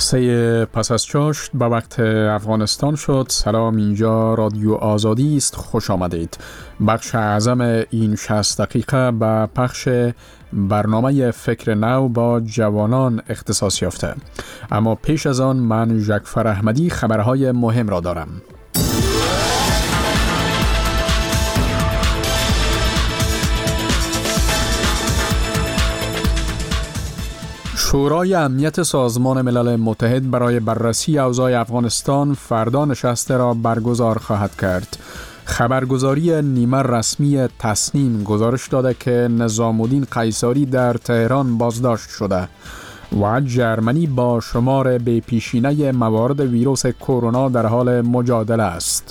سه پس از چاشت به وقت افغانستان شد. سلام، اینجا رادیو آزادی است. خوش آمدید. بخش اعظم این 60 دقیقه به پخش برنامه فکر نو با جوانان اختصاص یافته. اما پیش از آن من ژکفر احمدی خبرهای مهم را دارم. شورای امنیت سازمان ملل متحد برای بررسی اوضاع افغانستان فردا نشست را برگزار خواهد کرد. خبرگزاری نیمه رسمی تصنیم گزارش داده که نظامالدین قیصری در تهران بازداشت شده و جرمنی با شمار بی پیشینه موارد ویروس کرونا در حال مجادله است.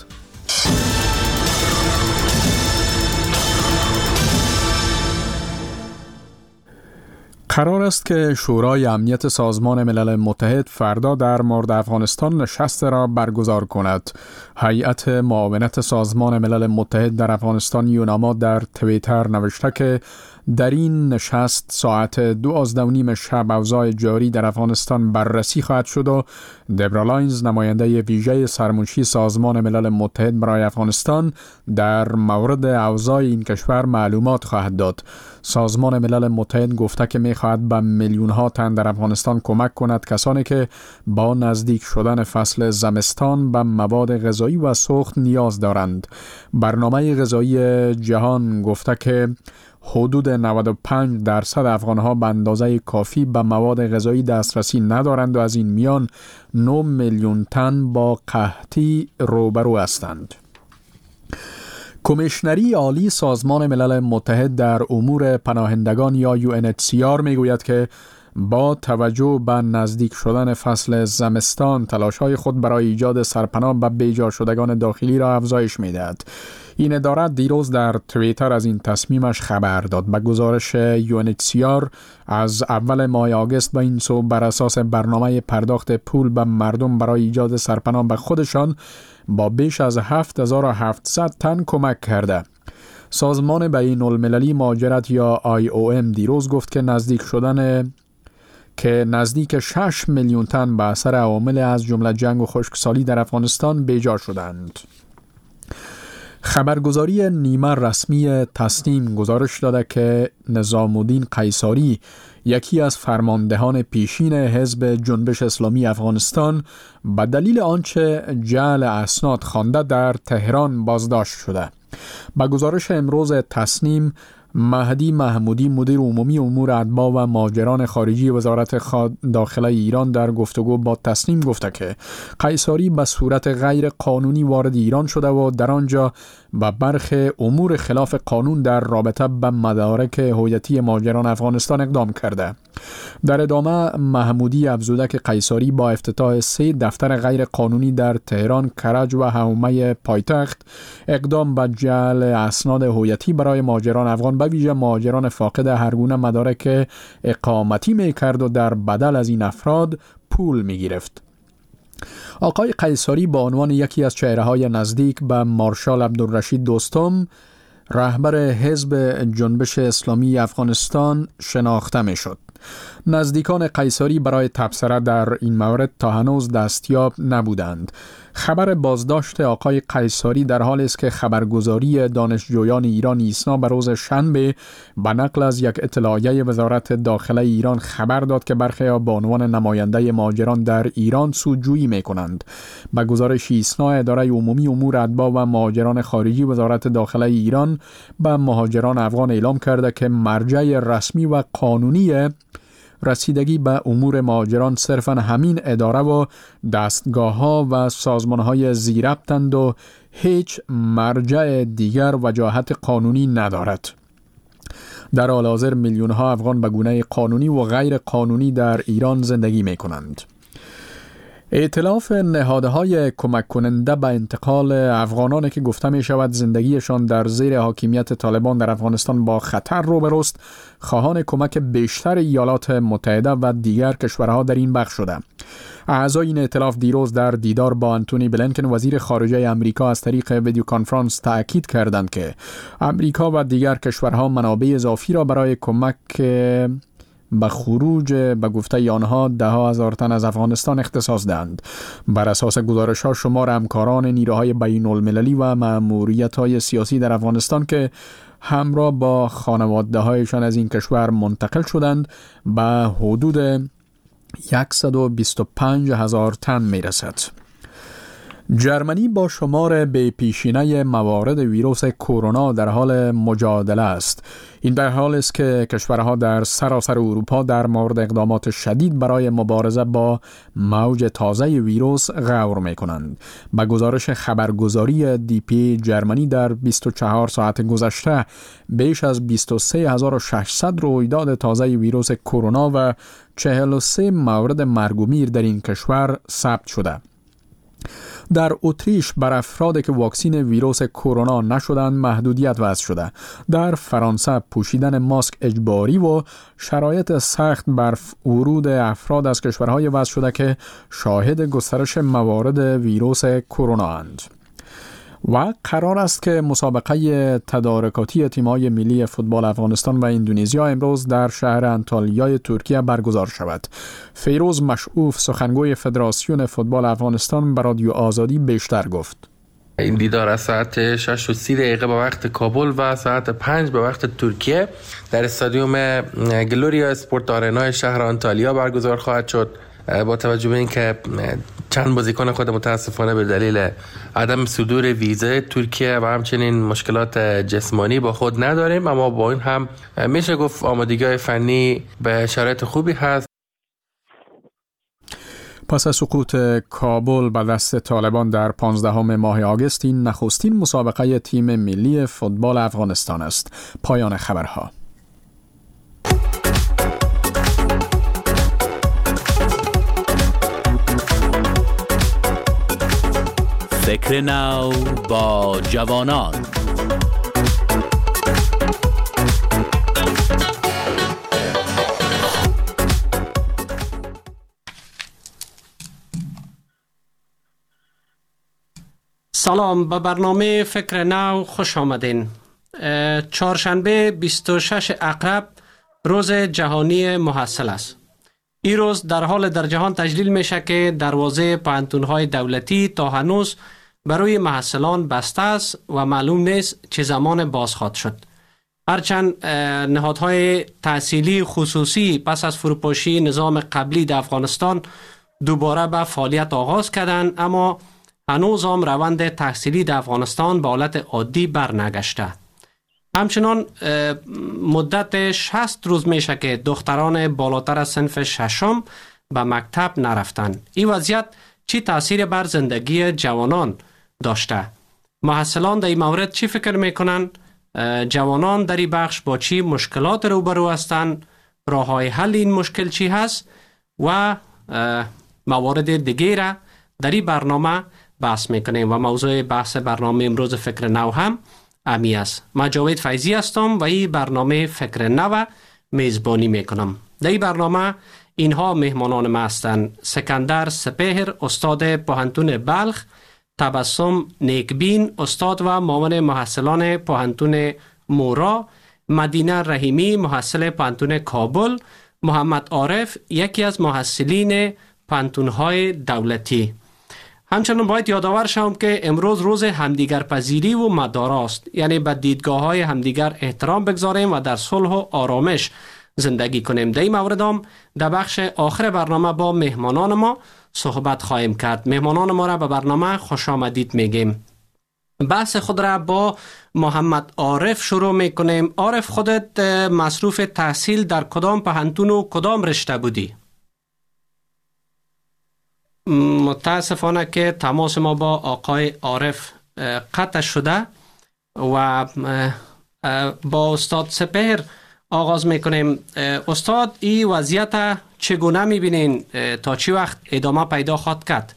قرار است که شورای امنیت سازمان ملل متحد فردا در مورد افغانستان نشست را برگزار کند. هیئت معاونت سازمان ملل متحد در افغانستان یوناما در توییتر نوشته که در این نشست ساعت 2:30 شب اوضاع جاری در افغانستان بررسی خواهد شد و دبرا لاینز نماینده ویژه سرمنشی سازمان ملل متحد برای افغانستان در مورد اوضاع این کشور معلومات خواهد داد. سازمان ملل متحد گفته که می‌خواهد به میلیون‌ها تن در افغانستان کمک کند، کسانی که با نزدیک شدن فصل زمستان به مواد غذایی و سوخت نیاز دارند. برنامه غذایی جهان گفته که حدود 95% افغان‌ها به اندازه کافی به مواد غذایی دسترسی ندارند و از این میان 9 میلیون تن با قحطی روبرو هستند. کمیشنری عالی سازمان ملل متحد در امور پناهندگان یا UNHCR میگوید که با توجه به نزدیک شدن فصل زمستان تلاش‌های خود برای ایجاد سرپناه به بیجا شدگان داخلی را افزایش می‌دهد. این اداره دیروز در توییتر از این تصمیمش خبر داد. به گزارش UNHCR از اول ماه آگوست به این سو بر اساس برنامه پرداخت پول به مردم برای ایجاد سرپناه به خودشان با بیش از 7700 تن کمک کرده. سازمان بین المللی مهاجرت یا IOM دیروز گفت که نزدیک 6 میلیون تن به اثر عوامل از جمله جنگ و خشکسالی در افغانستان بیجا شدند. خبرگزاری نیمه رسمی تصنیم گزارش داده که نظامالدین قیصری، یکی از فرماندهان پیشین حزب جنبش اسلامی افغانستان، به دلیل آنچه جعل اسناد خوانده در تهران بازداشت شده. با گزارش امروز تصنیم، مهدی محمودی مدیر عمومی امور اتباع و مهاجران خارجی وزارت داخله ایران در گفتگو با تصنیم گفته که قیصری به صورت غیر قانونی وارد ایران شده و در آنجا به برخی امور خلاف قانون در رابطه به مدارک هویتی مهاجران افغانستان اقدام کرده. در ادامه محمودی افزوده که قیصری با افتتاح 3 دفتر غیر قانونی در تهران، کرج و حومه پایتخت اقدام به جعل اسناد هویتی برای مهاجران افغان به ویژه مهاجران فاقد هر گونه مدارک اقامتی می‌کرد و در بدل از این افراد پول می‌گرفت. آقای قیصری با عنوان یکی از چهره‌های نزدیک به مارشال عبدالرشید دوستم، رهبر حزب جنبش اسلامی افغانستان شناخته می‌شد. نزدیکان قیصری برای تبصره در این مورد تا هنوز دستیاب نبودند. خبر بازداشت آقای قیصری در حالی است که خبرگزاری دانشجویان ایران ایسنا به روز شنبه به نقل از یک اطلاعیه وزارت داخله ایران خبر داد که برخی به عنوان نماینده مهاجران در ایران سودجویی می‌کنند. به گزارش ایسنا، اداره عمومی امور اتباع و مهاجران خارجی وزارت داخله ایران به مهاجران افغان اعلام کرده که مرجع رسمی و قانونی رسیدگی به امور مهاجران صرفاً همین اداره و دستگاه‌ها و سازمان‌های زیربطند و هیچ مرجع دیگر وجاهت قانونی ندارد. در حال حاضر میلیون‌ها افغان به گونه قانونی و غیر قانونی در ایران زندگی می‌کنند. ائتلاف نهادهای کمک کننده به انتقال افغانانی که گفته می شود زندگیشان در زیر حاکمیت طالبان در افغانستان با خطر روبروست، خواهان کمک بیشتر ایالات متحده و دیگر کشورها در این بخش شده. اعضای این ائتلاف دیروز در دیدار با آنتونی بلینکن وزیر خارجه آمریکا از طریق ویدیو کانفرانس تأکید کردند که آمریکا و دیگر کشورها منابع اضافی را برای کمک به خروج به گفته آنها 10,000 تن از افغانستان اختصاص دهند. بر اساس گزارش‌ها شمار همکاران نیروهای بین‌المللی و مأموریت‌های سیاسی در افغانستان که همراه با خانواده‌هایشان از این کشور منتقل شدند به حدود 125,000 تن میرسد. جرمنی با شمار به پیشینه موارد ویروس کرونا در حال مجادله است. این در حال است که کشورها در سراسر اروپا در مورد اقدامات شدید برای مبارزه با موج تازه ویروس غور می‌کنند. با گزارش خبرگزاری دی.پی جرمنی در 24 ساعت گذشته بیش از 23,600 رویداد تازه ویروس کرونا و 43 مورد مرگ و میر در این کشور ثبت شده. در اتریش بر افرادی که واکسین ویروس کرونا نشدند محدودیت وضع شده. در فرانسه پوشیدن ماسک اجباری و شرایط سخت بر ورود افراد از کشورهای وضع شده که شاهد گسترش موارد ویروس کرونا اند. و قرار است که مسابقه تدارکاتی تیم‌های ملی فوتبال افغانستان و اندونزیا امروز در شهر انتالیای ترکیه برگزار شود. فیروز مشعوف سخنگوی فدراسیون فوتبال افغانستان به رادیو آزادی بیشتر گفت. این دیدار از ساعت 6:30 به وقت کابل و ساعت 5 به وقت ترکیه در استادیوم گلوریا اسپورت آرنا شهر انتالیا برگزار خواهد شد. با توجه به اینکه چند بازیکن خود متاسفانه به دلیل عدم صدور ویزه ترکیه و همچنین مشکلات جسمانی با خود نداریم، اما با این هم میشه گفت آمادگی‌های فنی به شرایط خوبی هست. پس از سقوط کابل به دست طالبان در 15 ماه آگوست، این نخستین مسابقه تیم ملی فوتبال افغانستان است. پایان خبرها. فکر نو با جوانان. سلام، به برنامه فکر نو خوش آمدین. چهارشنبه 26 اقرب روز جهانی محصل است. این روز در حال در جهان تجلیل میشه که دروازه پوهنتون‌های دولتی تا هنوز برای محصلان بسته است و معلوم نیست چه زمان باز خواهد شد. هرچند نهادهای تحصیلی خصوصی پس از فروپاشی نظام قبلی در افغانستان دوباره به فعالیت آغاز کردند، اما هنوز هم روند تحصیلی در افغانستان به حالت عادی برنگشته. همچنان مدت 60 روز میشه که دختران بالاتر از صنف ششم به مکتب نرفتند. این وضعیت چی تاثیر بر زندگی جوانان داشته؟ محصلان در این مورد چی فکر میکنن؟ جوانان در این بخش با چی مشکلات روبرو هستند؟ راههای حل این مشکل چی هست؟ و موارد دیگه را در این برنامه بحث میکنیم و موضوع بحث برنامه امروز فکر نو هم امی است. من جاوید فیضی هستم و این برنامه فکر نو میزبانی میکنم. در این برنامه اینها مهمانان ما هستند: سکندر سپهر، استاد پوهنتون بلخ، تبسم نیکبین، استاد و معاون محصلان پوهنتون مورا، مدینه رحیمی، محصل پوهنتون کابل، محمد عارف، یکی از محصلین پوهنتون‌های دولتی. همچنین باید یادآور شوم که امروز روز همدیگر پذیری و مدارا است، یعنی به دیدگاه‌های همدیگر احترام بگذاریم و در صلح و آرامش زندگی کنیم. در این مورد هم در بخش آخر برنامه با مهمانان ما صحبت خواهیم کرد. مهمانان ما را به برنامه خوش آمدید میگیم. بحث خود را با محمد عارف شروع میکنیم. عارف، خودت مصروف تحصیل در کدام پوهنتون و کدام رشته بودی؟ متاسفانه که تماس ما با آقای عارف قطع شده و با استاد سپهر آغاز میکنیم. استاد، این وضعیت چگونه میبینین؟ تا چی وقت ادامه پیدا خواهد کرد؟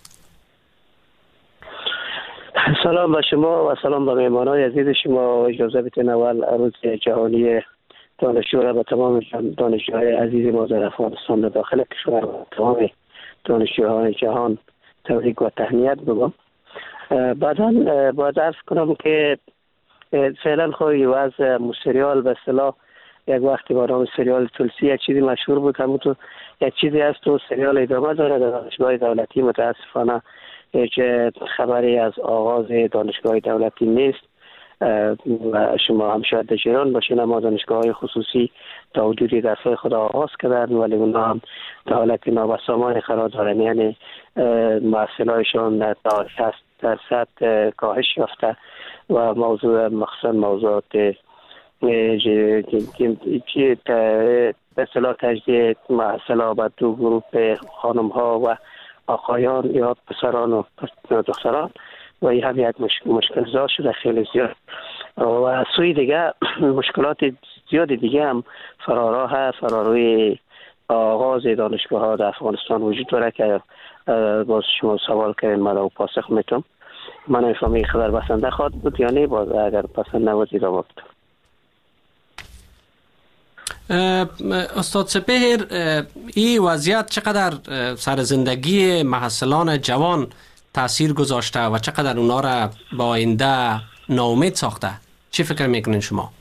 سلام به شما و سلام به مهمانان عزیز شما. اجازه بدین اول روز جهانی دانشجو را به تمام دانشجوهای عزیز ما در افغانستان داخل کشور و تمام دانشجوهای جهان تبریک و تهنیت بگم. بعدا باید عرض کنم که فعلا خواهی وضع مستریال به اصطلاح یک وقتی با نام سریال تولسی یک چیزی مشهور بود، همون تو یک چیزی هست تو سریال ادامه داره. در دانشگاه دولتی متاسفانه هیچ خبری از آغاز دانشگاه دولتی نیست و شما هم شاید در ایران باشین، اما دانشگاه خصوصی تا حدودی درسای خود آغاز کردن ولی اونا هم در حالت نابسامان قرار دارن، یعنی محصولایشان تا 60% کاهش یافته و موضوع مخصوصا موضوعات به اصطلاح تجدید محصولا به دو گروه خانم ها و آقایان یا پسران و دختران و این هم یک مشکل زا شده خیلی زیاد. و سوی دیگه مشکلات زیاد دیگه هم فراروی آغاز دانشگاه ها در افغانستان وجود داره که باز شما سوال کردین من پاسخ میتونم. من نمیفهمم خبر بسنده خواهد بود یا نه، باز اگر پسند نبود ادامه بود. استاد سپهر، این وضعیت چقدر سر زندگی محصلان جوان تاثیر گذاشته و چقدر اونا را با آینده ناامید ساخته؟ چی فکر میکنین شما؟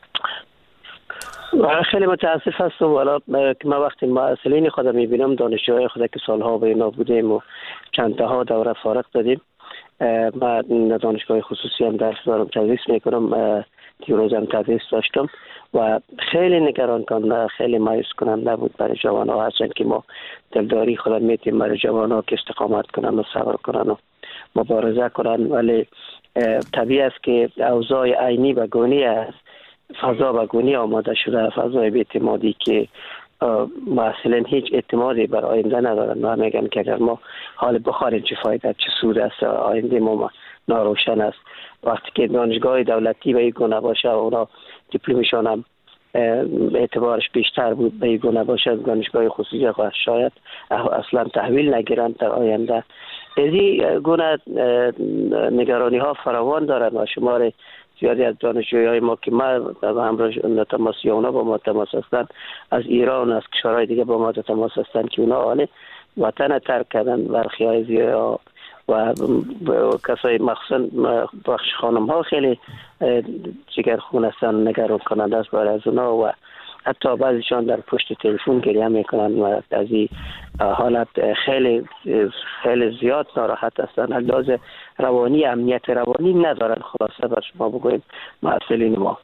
خیلی متاسف هستم. والا که من وقتی محصلین خودم میبینم، دانشجوهای خود که سالها به اینا بودیم و چند تاها دوره فارغ دادیم، من دانشگاه خصوصی هم درس دارم، تدریس میکنم، دیروز هم تدریس داشتم و خیلی نگران کننده، خیلی مایوس کننده بود برای جوان ها. هرچند که ما دلداری خودم میتیم برای جوان ها که استقامت کنن و صبر کنن و مبارزه کنن، ولی طبیعی است که اوضاع عینی و گونی است، فضا و گونی آماده شده، فضای بی‌اعتمادی که محصلین هیچ اعتمادی بر آینده ندارن و میگن که اگر ما حال بخوریم چه فایده، چه سود است، آینده ما ناروشن است. وقتی که دانشگاه دولتی به این گونه باشه و اونا دیپلمشان هم اعتبارش بیشتر بود به این گونه باشه، از دانشگاه خصوصی شاید اصلا تحویل نگیرن در آینده. از این گونه نگرانی ها فراوان دارن و شمار زیادی از دانشجوهای ما که ما همراه تماس یا اونا با ما تماس هستن، از ایران از کشورهای دیگه با ما تماس هستن که اونا آن وطن ترک کردن، برخی های زیاد و کسای مخصوصا بخش خانم ها خیلی جگرخون هستن، نگران کننده است برای از اونا و حتی بعضیشان در پشت تلفن گریه میکنن و از این حالت خیلی خیلی زیاد ناراحت هستن. لحاظ روانی، امنیت روانی ندارن. خلاصه بر شما بگویم محصلین ما.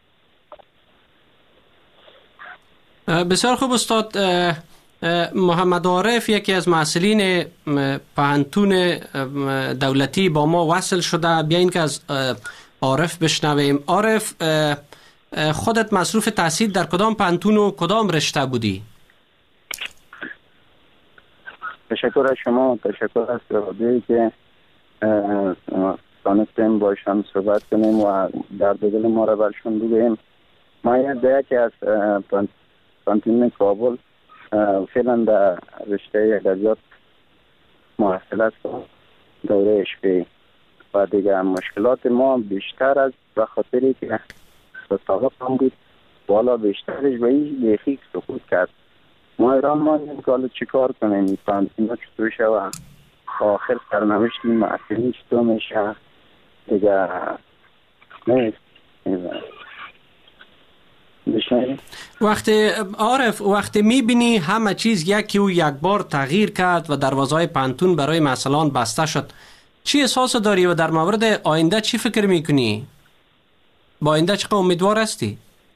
بسیار خوب استاد. محمد عارف یکی از محصلین پانتون دولتی با ما وصل شده. بیاین که از عارف بشنویم. عارف، خودت مصروف تحصیل در کدام پانتون و کدام رشته بودی؟ تشکر از شما، تشکر از رادیویی که تانستیم باشم صحبت کنیم و درد دل ما را برشون بگوییم. ما یکی از پانتون کابل فعلا در رشته ادبیات محصل هستم، دوره اشبی و دیگه مشکلات ما بیشتر از به خاطری که سابق هم بود بالا بیشترش به این یخیک سقوط کرد. ما ایران ماندیم که حالا چی کار کنیم، این پانتینا چطور شود، آخر سرنوشت این محصلین چطور میشه دیگه نیست. وقتی میبینی همه چیز یکی و یک بار تغییر کرد و دروازه‌های پانتون برای محصلان بسته شد، چی احساس داری و در مورد آینده چی فکر میکنی؟ با آینده چقدر امیدوار هستی؟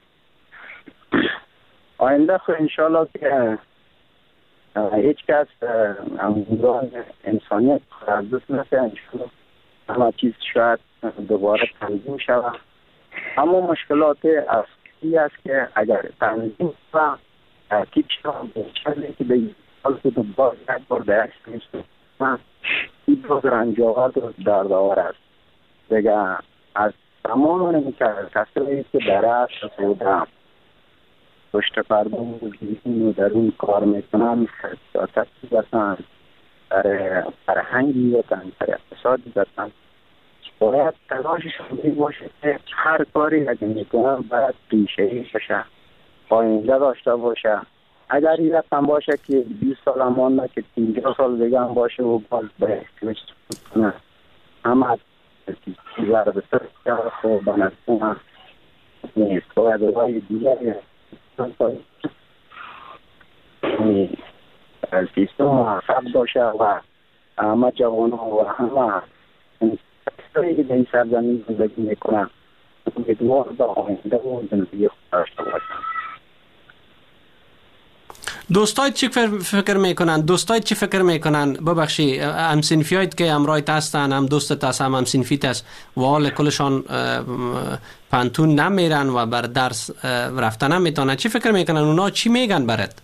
آینده خود انشالله که هیچ کس امیدوار انسانیت از دست نسه، انشالله همه چیز شاید دوباره تنظیم شود. اما مشکلات اصلی است که اگر تنظیم و ترتیب شود بهتره که به حال که دوباره یک بار به عکس نیست و این باز رنجاور دردآور است دیگه. از تمام نمیکرد کسایی که در اصل بودم پشت پرده و در اون کار میکنن، سیاستی بسن، در فرهنگی بسن، در اقتصادی بسن، باید تلاششون این باشه که هر کاری اگه میکنن باید پیشه‌ای باشه، آینده داشته باشه. اگر این رقم باشه که 20 سال هم مانده که 50 سال دیگه هم باشه و باز به احتیاج کنه همه چیزا رو به سر کرده و بنظرم نیست. باید روی دیگری سیستم موفق باشه و همه جوان ها و همه انسانی که در این سرزمین زندگی میکنن امیدوار به آینده و زندگی خود داشته باشن. دوستای چی فکر میکنن؟ دوستای چی فکر میکنن؟ ببخشی هم سنفیایت که همراهیت هستن، هم دوستت هست، هم سنفیت هست و حال کلشان پانتون نمیرن و بر درس رفتن نمیتونن، چی فکر میکنن؟ اونا چی میگن برات؟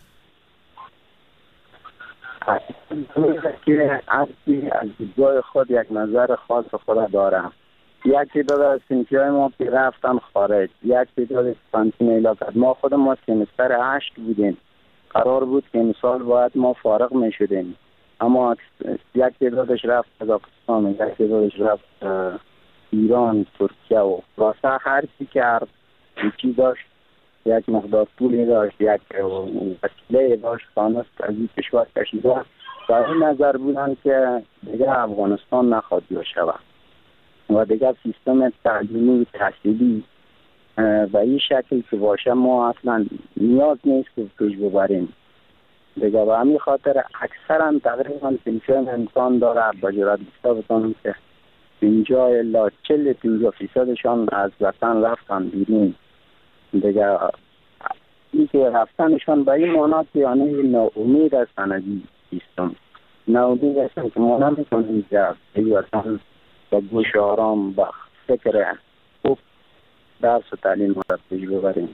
که از دیدگاه خود یک نظر خاص خود دارم. یک تعداد از سنفیای ما که رفتن خارج، یک تعداد پانتون علاقت. ما خود ما سمستر 8 بودیم، قرار بود که امسال باید ما فارغ می شدیم، اما یک تعدادش رفت قزاقستان، یک تعدادش رفت ایران، ترکیه و واسه هر چی که هر چی داشت یک مقدار پولی داشت، یک وسیله داشت، تانست از این کشور کشیده و این نظر بودن که دیگه افغانستان نخواد شود و دیگه سیستم تعلیمی و تحصیلی به این شکل که باشه ما اصلا نیاز نیست که پیش ببریم دیگه. و همین خاطر اکثرا تقریبا سنفیان امکان داره با جرات بیستا بتانم که 50 الا 40-50% از وطن رفتن بیرون دیگه. این که رفتنشان به این معنی که یعنی ناامید هستن از این سیستم، ناامید هستن که ما نمیتونیم که این وطن با گوش آرام با فکر خوب درس و تعلیم را پیش ببریم.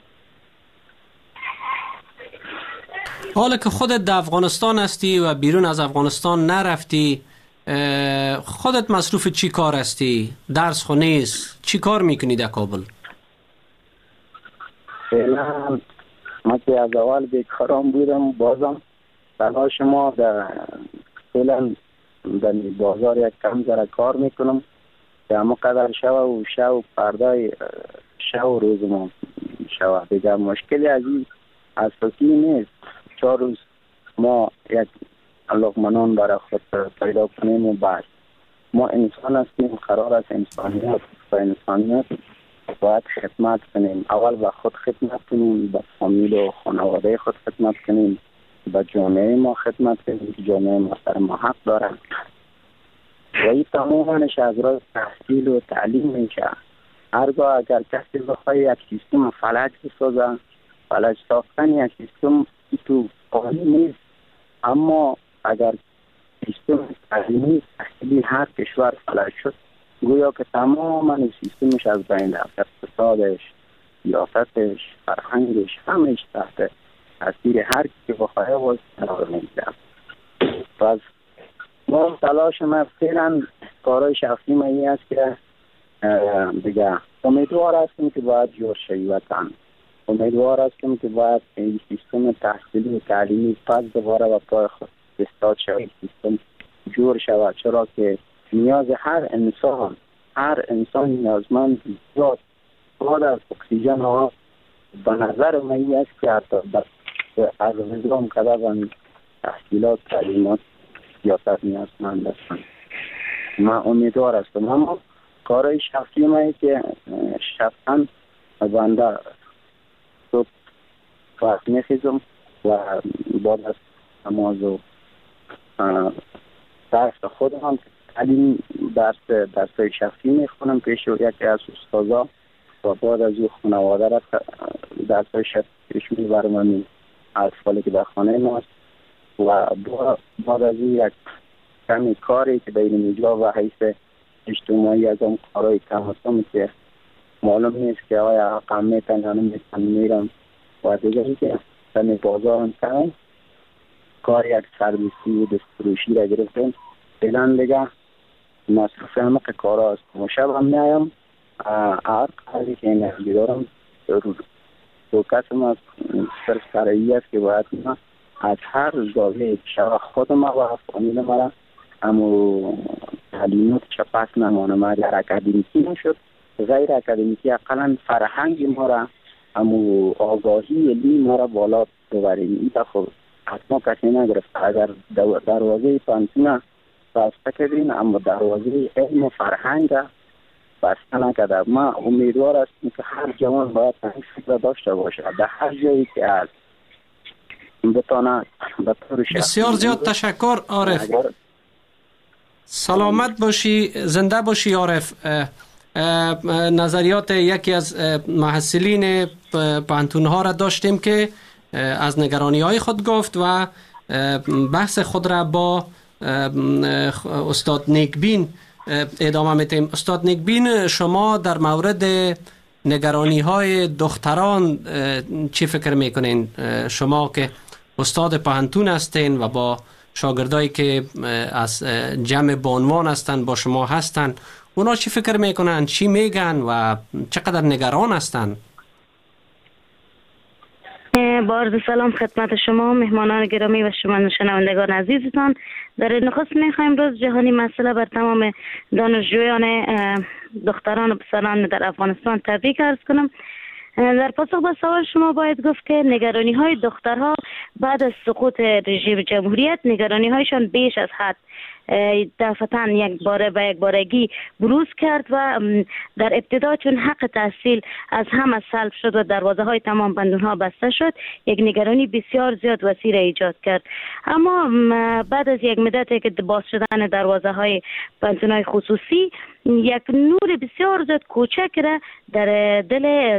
حالا که خودت در افغانستان هستی و بیرون از افغانستان نرفتی، خودت مصروف چی کار هستی؟ درس خو نیست، چی کار میکنی در کابل؟ فعلا ما که از اول بیکارم بودم، بازم تلاش ما در فعلا در بازار یک کم ذره کار میکنم که همه قدر شو پردای شو روز ما شو دیگه. مشکلی از این اساسی نیست. 4 روز ما یک لقمه برای خود پیدا کنیم و بعد ما انسان هستیم، قرار است انسانیت و انسانیت باید خدمت کنیم. اول به خود خدمت کنیم، به فامیل و خانواده خود خدمت کنیم، به جامعه ما خدمت کنیم که جامعه ما سر ما حق داره و این تمامش از راه تحصیل و تعلیم میشه. هرگاه اگر کسی بخواه یک سیستم فلج بسازه، فلج ساختن یک سیستم تو قانون نیست، اما اگر سیستم تعلیمی تحصیلی هر کشور فلج شد گویا که تماما سیستمش از بین رفت، اقتصادش، سیاستش، فرهنگش همش تحت تاثیر هر کی بخواه باز قرار میگیره. پس ما تلاش ما فعلا کارهای شخصی ما این است که دیگه امیدوار هستیم که باید جور شوی وطن، امیدوار هستیم که باید این سیستم تحصیلی و تعلیمی پس دوباره و پای خود استاد شوی، سیستم جور شود، چرا که نیاز هر انسان نیازمند زیاد بعد از اکسیژن ها به نظر من این است که حتی از نظام کدر تحصیلات تعلیمات سیاست نیازمند هستند. من امیدوار هستم، اما کارهای شخصی من که شخصا بنده صبح وقت میخیزم و بعد از نماز و درس خودم تعلیم درس شخصی میخونم پیش یکی از استادا و بعد از او خانواده را درس شخصی پیش میبرم اطفالی که در خانه ماست و بعد از او یک کمی کاری که در اینجا و حیث اجتماعی از اون کارهای کم هستم که معلوم نیست که آیا رقم میتن یا نمیتن میرم و دیگه که کمی بازارم کنم کار یک سرویسی و دستفروشی را گرفتم. فعلا دیگه مصروف همه کار هست و شب هم میایم هر کاری که انرژی دارم دو کسم از صرف سرعی است که باید من از هر زاویه شب خودم و فامیل مرا اما تعلیمات چپس نمانم. اگر اکادمیکی نشد غیر اکادمیکی اقلا فرهنگ ما را اما آگاهی علمی ما را بالا ببریم. این دفعه حتما کسی نگرفت. اگر دروازه پانتونه بسته کردین اما دروازه علم و فرهنگ بسته نکرده. ما امیدوار هستیم که هر جوان باید این فکر داشته باشه، در هر جایی که از بتانه به طور شخصی. بسیار زیاد تشکر عارف. سلامت باشی، زنده باشی عارف. نظریات یکی از محصلین پانتون ها را داشتیم که از نگرانی های خود گفت و بحث خود را با استاد نیکبین ادامه میتیم. استاد نیکبین، شما در مورد نگرانی های دختران چی فکر میکنین؟ شما که استاد پانتون هستین و با شاگردایی که از جمع بانوان هستن با شما هستن، اونا چی فکر میکنن، چی میگن و چقدر نگران هستن؟ با عرض سلام خدمت شما مهمانان گرامی و شما شنوندگان عزیزتان. در نخست میخوایم روز جهانی مسئله بر تمام دانشجویان دختران و پسران در افغانستان تبریک عرض کنم. در پاسخ به سوال شما باید گفت که نگرانی های دخترها بعد از سقوط رژیم جمهوریت نگرانی هایشان بیش از حد دفعتاً یک بارگی بروز کرد و در ابتدا چون حق تحصیل از همه سلب شد و دروازه های تمام بندون ها بسته شد، یک نگرانی بسیار زیاد وسیع ایجاد کرد. اما بعد از یک مدتی که باز شدن دروازه های بندون های خصوصی، یک نور بسیار زیاد کوچک را در دل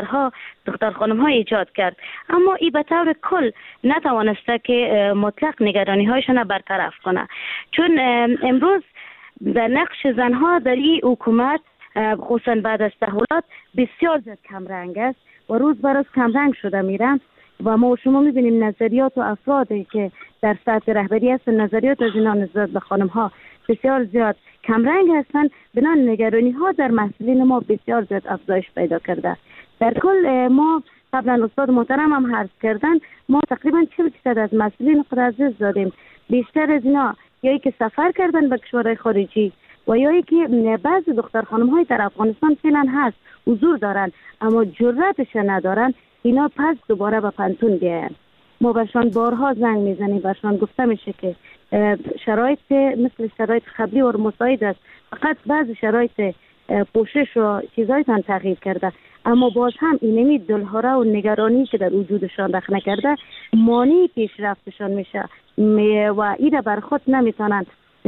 دختر خانم ها ایجاد کرد. اما این به طور کل نتوانسته که مطلق نگرانی هایشان برطرف کنه، چون امروز در نقش زنها در این حکومت خصوصا بعد از تحولات بسیار زیاد کمرنگ است و روز به روز کمرنگ شده میرن و ما شما میبینیم نظریات و افرادی که در سطح رهبری هستن، نظریات از اینا نسبت به خانم ها بسیار زیاد کمرنگ هستند. بنان نگرانی ها در مسئولین ما بسیار زیاد افزایش پیدا کرده. در کل ما قبلا استاد محترم هم عرض کردن، ما تقریبا 40% از مسئولین خود عزیز دادیم. بیشتر از اینا یایی که سفر کردن به کشورهای خارجی و یایی که بعضی دختر خانم های در افغانستان فعلا هست حضور دارن اما جرأتش ندارن اینا پس دوباره به پانتون بیاین. ما برشان بارها زنگ میزنیم، برشان گفته میشه که شرایط مثل شرایط قبلی و مساعد است، فقط بعضی شرایط پوشش و چیزایتان تغییر کرده، اما باز هم اینمی دلهوره و نگرانی که در وجودشان رخ نکرده مانع پیشرفتشان میشه و ایده بر خود نمیتونن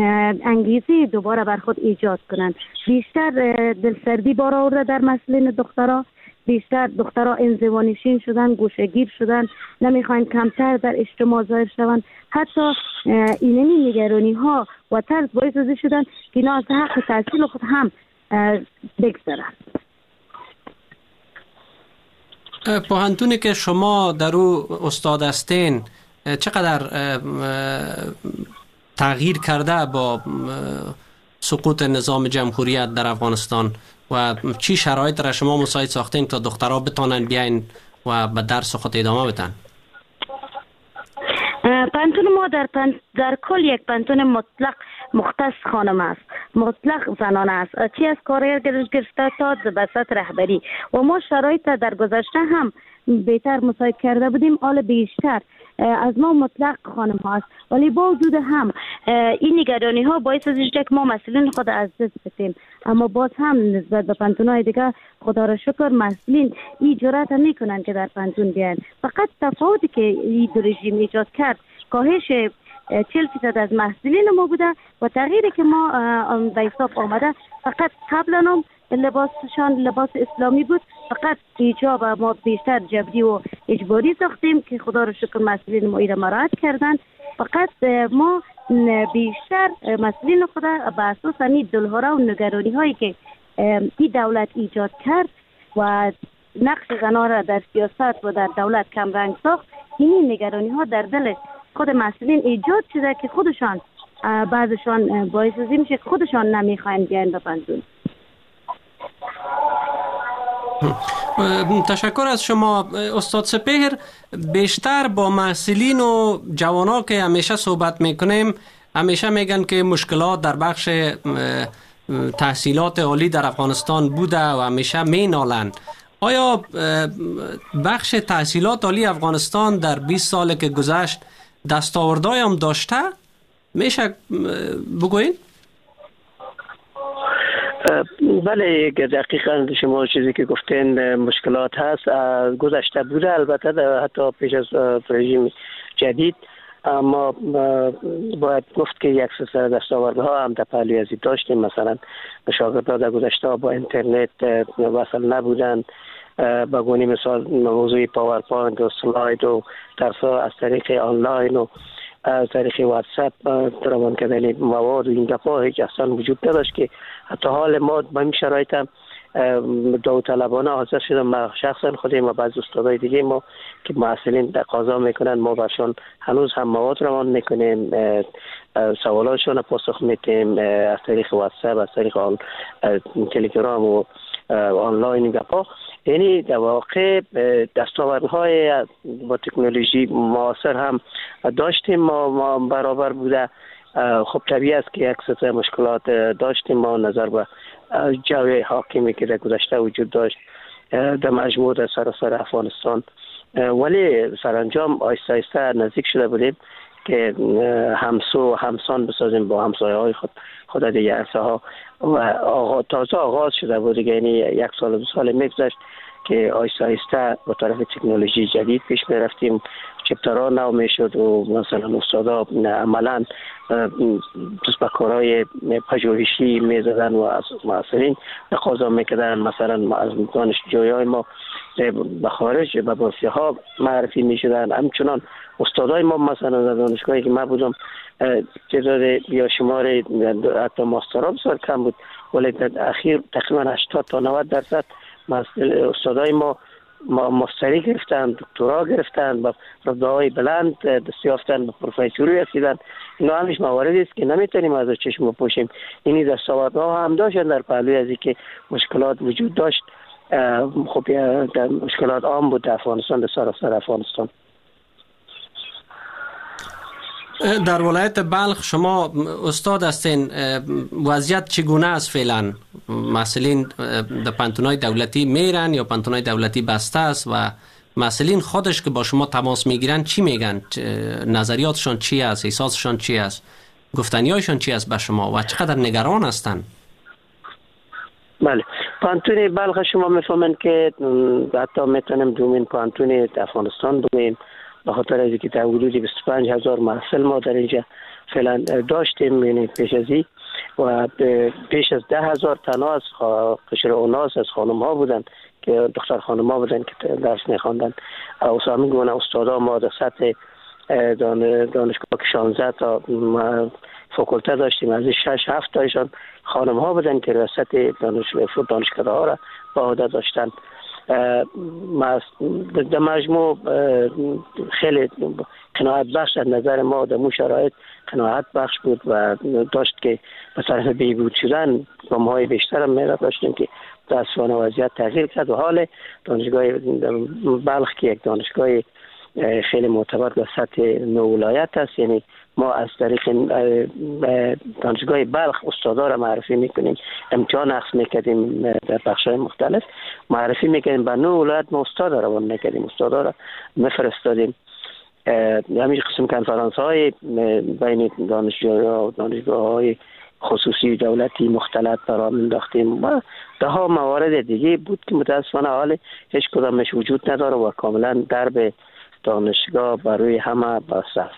انگیزه دوباره بر خود ایجاد کنند. بیشتر دلسردی بار آورده در مسئولین دخترها، بیشتر دخترها انزوانشین شدن، گوشه‌گیر شدن، نمیخواین کمتر در اجتماع ظاهر شوند. حتی اینمی نگرانی ها و ترس باعث شدن که اینا از حق تحصیل خود هم بگذرن. پوهنتونی که شما در او استاد هستین چقدر تغییر کرده با سقوط نظام جمهوریت در افغانستان و چی شرایط را شما مساعد ساختین تا دخترها بتانن بیاین و به درس خود ادامه بدن؟ پانتون ما در کل یک پانتون مطلق مختص خانم است، مطلق زنانه است، چی از کارگر گرفته تا به سطح رهبری و ما شرایط در گذشته هم بهتر مساعد کرده بودیم. حال بیشتر از ما مطلق خانم هاست، ولی با وجود هم این نگرانی ها باعث از که ما مسئولین خود از دست بدیم، اما باز هم نسبت به پانتون های دیگه خدا را شکر مسئولین این جرأت میکنن که در پانتون بیان. فقط تفاوتی که این رژیم ایجاد کرد کاهش 40% از مسئولین ما بوده و تغییری که ما به حساب آمده فقط قبلا هم لباسشان لباس اسلامی بود، فقط حجاب ما بیشتر جبری و اجباری ساختیم که خدا رو شکر مسئولین ما ایره مراعات کردن. فقط ما بیشتر مسئولین خدا به اساس همین دلهوره و نگرانی هایی که این دولت ایجاد کرد و نقش زنان را در سیاست و در دولت کمرنگ ساخت، این نگرانی ها در دل خود مسئولین ایجاد شده که خودشان بعضشان باعث از این میشه که خودشان نمیخواین بیاین به پانتون. تشکر از شما استاد سپهر. بیشتر با محصلین و جوانا که همیشه صحبت میکنیم همیشه میگن که مشکلات در بخش تحصیلات عالی در افغانستان بوده و همیشه مینالن. آیا بخش تحصیلات عالی افغانستان در 20 سال که گذشت دستاوردهای هم داشته؟ میشه بگوین؟ بله دقیقا شما چیزی که گفتین مشکلات هست گذشته بوده، البته حتی پیش از رژیم جدید، اما باید گفت که یک سلسله دستاوردها هم در پهلوی ازی داشتیم. مثلا شاگردان در گذشته با اینترنت وصل نبودن، به گونه مثال موضوع پاورپوینت و سلاید و درس‌ها از طریق آنلاین و از طریق واتساپ روان کردن مواد و این گپ‌ها هیچ اصلا وجود نداشت که حتی حال ما با این شرایط هم داوطلبانه حاضر شدم. ما شخصا خودم و بعض استادای دیگه ما که معلمین تقاضا میکنن ما برشان هنوز هم مواد روان میکنیم، سوالاتشون پاسخ میدیم از طریق واتساپ، از طریق تلگرام و آنلاین گپ‌ها. یعنی در واقع دستاوردهای با تکنولوژی معاصر هم داشتیم ما برابر بوده. خب طبیعی است که یک سری مشکلات داشتیم ما نظر به جو حاکمی که در گذشته وجود داشت در مجموع در سراسر افغانستان، ولی سرانجام آیسته آیسته نزدیک شده بودیم که همسان بسازیم با همسایه‌های خود دیگه عرصه ها و تازه آغاز شده بود دیگه. یعنی 1 سال 2 سال میگذشت که آیسته آیسته با طرف تکنولوژی جدید پیش می رفتیم، چپترها نو می شد و مثلا استادا عملا دست به کارهای پژوهشی می زدن و از معاصرین تقاضا می کردن. مثلا از دانشجویای ما به خارج به بورسیه ها معرفی می شدن. همچنان استادای ما مثلا در دانشگاهی که من بودم تعداد یا شمار حتی ماسترها بسیار کم بود، ولی در اخیر تقریبا 80 تا 90% استادای ما ماستری گرفتن، دکترا گرفتن، با رتبه‌های بلند دست یافتن، به پروفسوری رسیدن. اینا همش مواردی است که نمیتونیم از چشم بپوشیم. اینی دستاوردها هم داشتن در پهلوی از اینکه مشکلات وجود داشت. خب در مشکلات عام بود در افغانستان، در سراسر افغانستان. در ولایت بلخ شما استاد هستین، وضعیت چگونه است فعلا؟ مسئولین در پانتونای دولتی میرن یا پانتونای دولتی بسته است و مسئولین خودش که با شما تماس میگیرن چی میگن؟ نظریاتشان چی است؟ احساسشان چی است؟ گفتنیایشان چی است به شما و چقدر نگران هستند؟ بله، پانتون بلخ شما میفهمن که حتی میتونیم دومین پانتون افغانستان بگوییم، به خاطر از اینکه در حدود 25,000 محصل ما در اینجا فعلا داشتیم. یعنی پیش از این و پیش از 10,000 تنها از قشر اوناس از خانم ها بودن که دختر خانم ها بودن که درس میخواندن. اسامی گونه استادا ما در سطح دانشگاه که 16 تا فاکولته داشتیم، از 6-7 تایشان خانم ها بودن که رئاست دانشکده ها را با عهده داشتن. در مجموع خیلی قناعت بخش از نظر ما در مو شرایط قناعت بخش بود و داشت که به طرف بیهود شدن گام‌های بیشتر هم می‌رفت داشتیم که متأسفانه وضعیت تغییر کرد و حال دانشگاه بلخ که یک دانشگاه خیلی معتبر در سطح ولایت است. یعنی ما از طریق دانشگاه بلخ استادا را معرفی میکنیم، امتحان اخذ میکردیم در بخش‌های مختلف، معرفی میکردیم به 9 ولایت ما استادا را روان میکردیم، استادا را میفرستادیم. همین قسم کنفرانس های بین دانشجوها و دانشگاه های خصوصی دولتی مختلف برام انداختیم و ده ها موارد دیگه بود که متاسفانه حال هیچ کدامش وجود نداره و کاملا درب دانشگاه برای همه بسته است.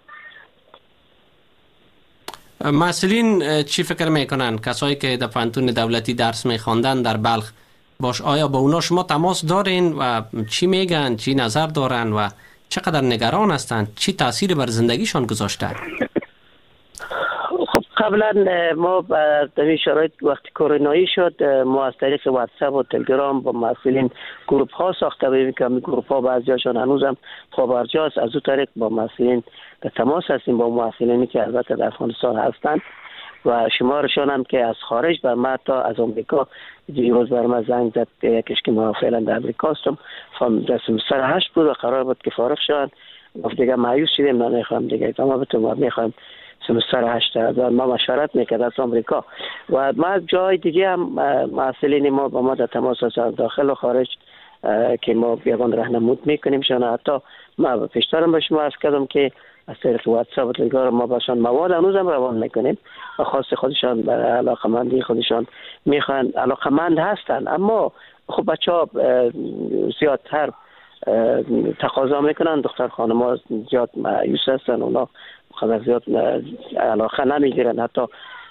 مسئولین چی فکر میکنن؟ کسایی که در پانتون دولتی درس میخواندن در بلخ باش، آیا با اونا شما تماس دارین و چی میگن، چی نظر دارن و چقدر نگران هستند؟ چی تأثیر بر زندگیشان گذاشته؟ خب قبلا ما در این شرایط وقتی کرونایی شد ما از طریق واتساپ و تلگرام با مسئولین گروپ ها ساخته بودیم که همین گروپ ها بعضیاشون هنوزم خبرجاست. از اون طریق با مسئولین در تماس هستیم، با مسئولینی که البته در افغانستان هستند و شمارشان هم که از خارج بر ما تا از آمریکا دیروز بر ما زنگ زد یکیش که ما فعلا در امریکا هستم، در سمستر 8 بود و قرار بود که فارغ شدن. گفت دیگه مایوس شدیم، نمیخوام دیگه ادامه بدم و میخوایم سمستر 8 و ما مشورت میکرد از آمریکا و ما جای دیگه هم مسئولین ما با ما در تماس هستند داخل و خارج که ما بیان راهنمود میکنیم شان. حتی ما پیشترم به شما عرض کردم که از طریق واتساپ و تلگرام ما باشان مواد هنوز هم روان میکنیم و خواست خودشان برای علاقمندی خودشان میخوان، علاقمند هستن، اما خب بچه‌ها زیادتر تقاضا میکنن، دختر خانم‌ها زیاد مایوس هستن، اونا خیلی زیاد علاقه نمیگیرن. حتی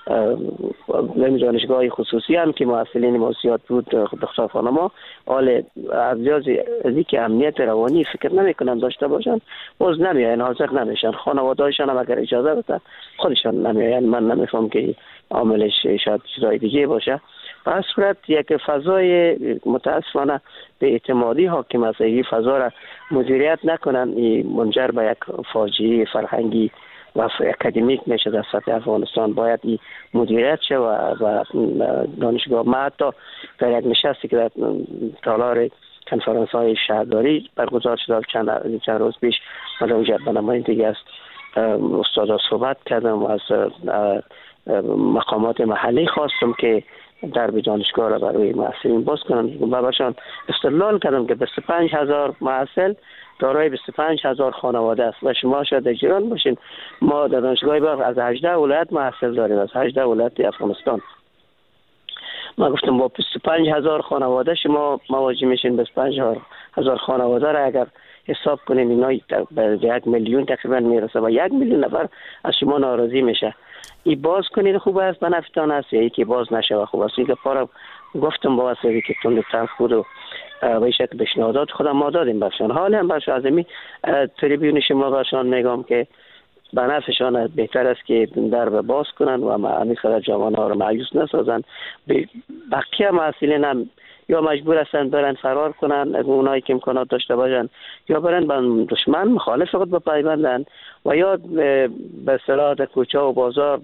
دانشگاه خصوصی هم که محصلین ما زیاد بود دختر خانم‌ها حال از که امنیت روانی فکر نمیکنن داشته باشن، باز نمیاین، حاضر نمیشن. خانواده‌هاشون هم اگر اجازه بدن خودشان نمیاین. من نمیفهم که عاملش شاید چیزای دیگه باشه. به هر صورت یک فضای متاسفانه به اعتمادی حاکم است. این فضا را مدیریت نکنن، این منجر به یک فاجعه فرهنگی و اکادمیک میشه در سطح افغانستان. باید این مدیریت شه و دانشگاه ما حتی در یک نشستی که در تالار کنفرانس های شهرداری برگزار شده چند روز پیش من اونجا به نمایندگی است استادا صحبت کردم و از مقامات محلی خواستم که درب دانشگاه را برای محصلین باز کنند و برشان استدلال کردم که 25,000 محصل دارای 25,000 خانواده است و شما شاید در جیران باشین. ما در دانشگاه بر از 18 ولایت محصل داریم، از 18 ولایت افغانستان. ما گفتم با 25,000 خانواده شما مواجه میشین. 25,000 خانواده را اگر حساب کنین اینا به 1 میلیون تقریبا میرسه و 1 میلیون نفر از شما ناراضی میشه. این باز کنید خوب است، به نفعتان است، یا که باز نشه و خوب است. این که پارا گفتم با واسه که تون طرف خود و به شکل پیشنهادات خودم ما دادیم برشان. حالا هم برشان از این تریبیون شما برشان میگم که به نفعشان بهتر است که در باز کنن و همین خدا جوان ها رو مایوس نسازن. بقیه محصلین هم یا مجبور هستن برن فرار کنن اونایی که امکانات داشته باشن، یا برن با دشمن مخالف خود بپیوندن و یا به اصطلاح در کوچه و بازار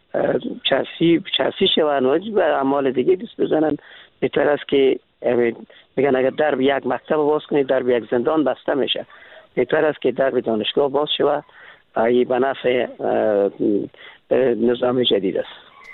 چرسی شون و به اعمال دیگه دست بزنن. بهتر است که میگن اگر درب یک مکتب باز کنید درب یک زندان بسته میشه. بهتر است که درب دانشگاه باز شود. این به نفع نظام جدید است.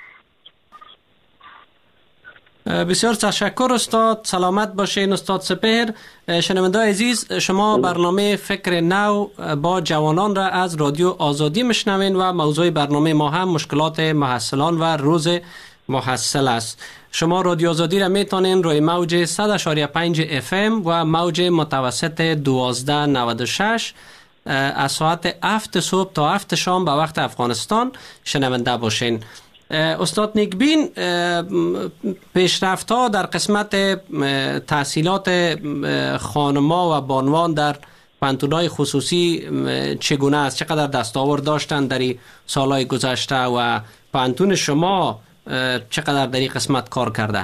بسیار تشکر استاد، سلامت باشین استاد سپهر. شنونده عزیز، شما برنامه فکر نو با جوانان را از رادیو آزادی میشنوین و موضوع برنامه ما هم مشکلات محصلان و روز محصل است. شما رادیو آزادی را میتونین روی موج 100.5 FM و موج متوسط 1296 از ساعت 7 صبح تا 7 شام به وقت افغانستان شنونده باشین. استاد نیکبین، پیشرفت‌ها در قسمت تحصیلات خانم‌ها و بانوان در پانتون‌های خصوصی چگونه است؟ چقدر دستاورد داشتن در سالهای گذشته و پانتون شما چقدر در این قسمت کار کرده؟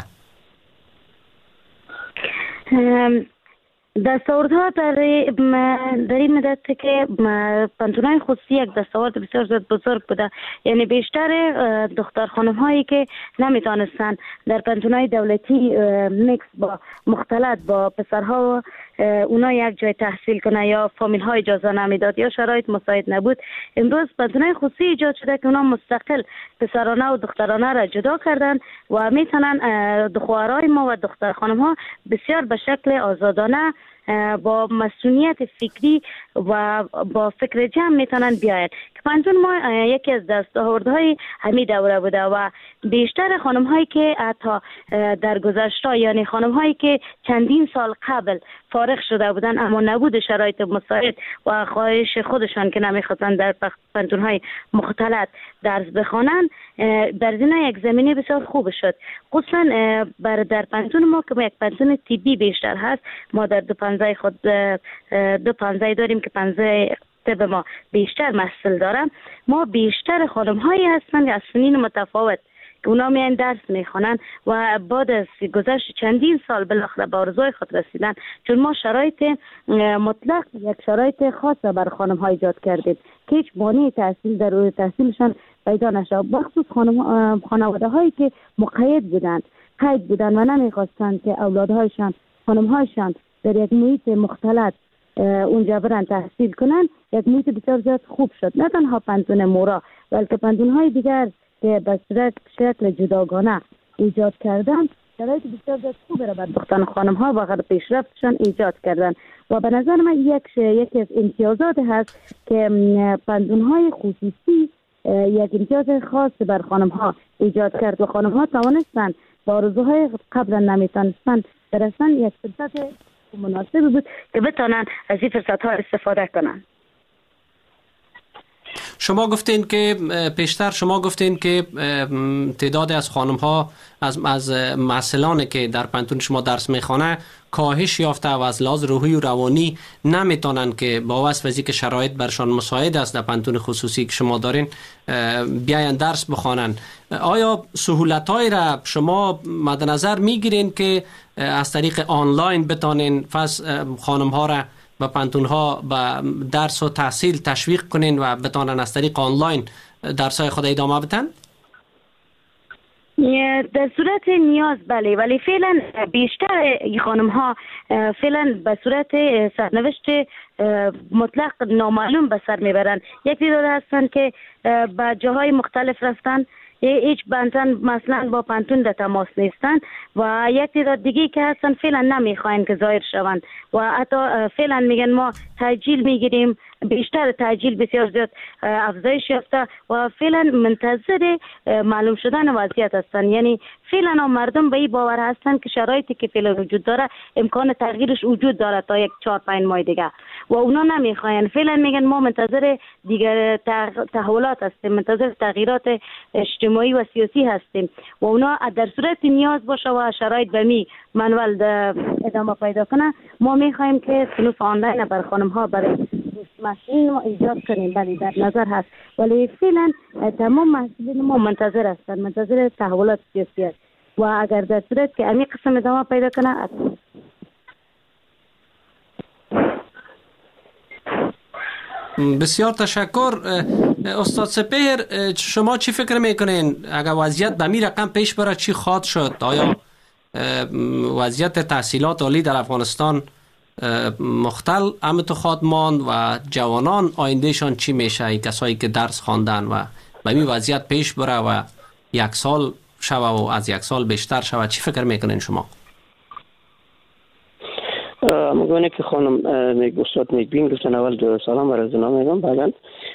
دستاوردها در این مدت که پانتون‌های خصوصی یک دستاورد بسیار زیاد بزرگ بوده، یعنی بیشتر دختر خانم هایی که نمیتونستن در پانتون‌های دولتی میکس با مختلط با پسرها اونا یک جای تحصیل کنه یا فامیل ها اجازه نمیداد یا شرایط مساعد نبود، امروز پانتون‌های خصوصی ایجاد شده که اونا مستقل پسرانه و دخترانه را جدا کردن و میتونن دخترای ما و دختر خانم ها بسیار به شکل آزادانه با مسئولیت فکری و با فکر جمع میتونن بیاین. که پانتون ما یکی از دستاوردهای همین دوره بوده و بیشتر خانم هایی که حتی در گذشته، یعنی خانم هایی که چندین سال قبل فارغ شده بودن اما نبود شرایط مساعد و خواهش خودشان که نمیخواستن در پانتون های مختلط درس بخوانن، در زمینه یک زمینه بسیار خوب شد. خصوصا در پانتون ما که یک پانتون طبی بیشتر هست، ما در 2.15 خود 2.15 داریم که 15 طب ما بیشتر محصل دارم. ما بیشتر خانم هایی هستند از سنین متفاوت که اونا میان درس میخوانن و بعد از گذشت چندین سال بالاخره به آرزوی خود رسیدن، چون ما شرایط مطلق یک شرایط خاص بر خانم ها ایجاد کردیم که هیچ مانع تحصیل در روی تحصیلشان پیدا نشد. بخصوص خانواده هایی که مقید بودند و نمیخواستند که اولادهایشان خانم هایشان در یک محیط مختلط اونجا برن تحصیل کنن، یک محیط بسیار زیاد خوب شد. نه تنها پانتون مورا بلکه پانتون های دیگر که به شکل جداگانه ایجاد کردن شرایط بسیار زیاد خوبی را بر دختران خانم ها و پیشرفتشان ایجاد کردن و به نظر من یکی از امتیازات هست که پنتون های خصوصی یک امتیاز خاص بر خانم ها ایجاد کرد و خانم ها توانستند با آرزوهای قبلا نمیتونستند برسن. یک فرصت مناسب بود که بتونن از این فرصت ها استفاده کنن. شما گفتین که پیشتر تعداد از خانم ها از معسلانی که در پنتون شما درس میخوانه کاهش یافته و از لحاظ روحی و روانی نمیتونن که با وجه که شرایط برشان مساعد است در پنتون خصوصی که شما دارین بیاین درس بخوانن. آیا سهولت‌هایی را شما مد نظر میگیرین که از طریق آنلاین بتونین خانم ها را و پنتون ها به درس و تحصیل تشویق کنین و بتونن از طریق آنلاین درس های خود ادامه بدن؟ در صورت نیاز بله، ولی فعلا بیشتر خانم ها فعلا به صورت سرنوشت مطلق نامعلوم به سر میبرن. یک تعداد هستن که به جاهای مختلف رفتن، هیچ بنتن مثلا با پنتون در تماس نیستن و یک تعداد دیگه که هستن فعلا نمیخواین که ظاهر شوند و حتی فعلا میگن ما تأجیل میگیریم. بیشتر تأجیل بسیار زیاد افزایش یافته و فعلا منتظر معلوم شدن وضعیت هستن. یعنی فعلا مردم به این باور هستن که شرایطی که فعلا وجود داره امکان تغییرش وجود داره تا یک 4-5 ماه دیگه و اونا نمیخواین. فعلا میگن ما منتظر دیگر تحولات هستیم، منتظر تغییرات اجتماعی و سیاسی هستیم و اونا در صورت نیاز باشه و شرایط به می منول ادامه پیدا کنه ما میخوایم که صنوف آنلاین بر خانم ها برای مسئولین ما ایجاد کنیم. بله در نظر هست، ولی فعلا تمام مسئولین ما منتظر هستن، منتظر تحولات سیاسی هست و اگر در صورت که امی قسم ادامه پیدا کنه. بسیار تشکر. استاد سپهر، شما چی فکر میکنین اگر وضعیت به می رقم پیش بره چی خواهد شد؟ آیا وضعیت تحصیلات عالی در افغانستان مختل همینطور خواهد ماند و جوانان آیندهشان چی میشه؟ این کسایی که درس خواندن و به این وضعیت پیش بره و 1 سال شوه و از 1 سال بیشتر شوه چی فکر میکنین شما؟ مگونه که خانم استاد نیکبین گفتن اول سلام و رضا میگم. بعدا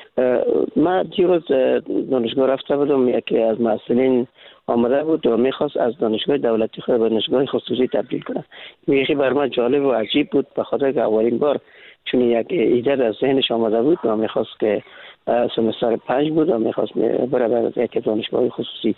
ما دیروز دانشگاه رفته بودم، یکی از مسئولین آمده بود و میخواست از دانشگاه دولتی خود به دانشگاه خصوصی تبدیل کنه. میگه بر من جالب و عجیب بود به خاطر که اولین بار چون یک ایده از ذهنش آمده بود و میخواست که سمستر 5 بود و میخواست بره به یک دانشگاه خصوصی.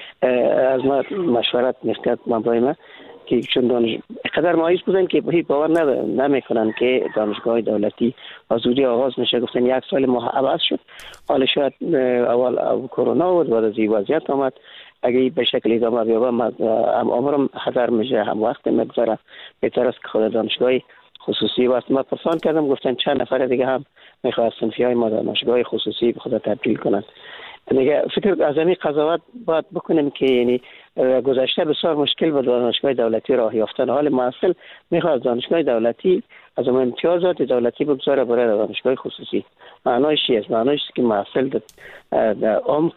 از ما مشورت میکرد مبای ما که چون قدر مایوس بودن که باور نمیکنن که دانشگاه دولتی آزادی آغاز میشه. گفتن 1 سال ما عوض شد، حالا شاید اول کرونا بود بعد از این وضعیت آمد، اگه به شکل ادامه بیابه عمرم هدر میشه، هم وقت مگذره، بهتر است که خود دانشگاه خصوصی واسه ما پرسان کردم. گفتن چند نفر دیگه هم میخواد صنفی های ما دانشگاه خصوصی به خود تبدیل کنن. دیگه فکر از همین قضاوت باید بکنیم که یعنی گذشته بسیار مشکل به دانشگاه دولتی راه یافتن. حال محصل میخواد دانشگاه دولتی از اون امتیازات دولتی بگذاره برای دانشگاه خصوصی. معنایش چیه؟ معنایش که محصل در عمق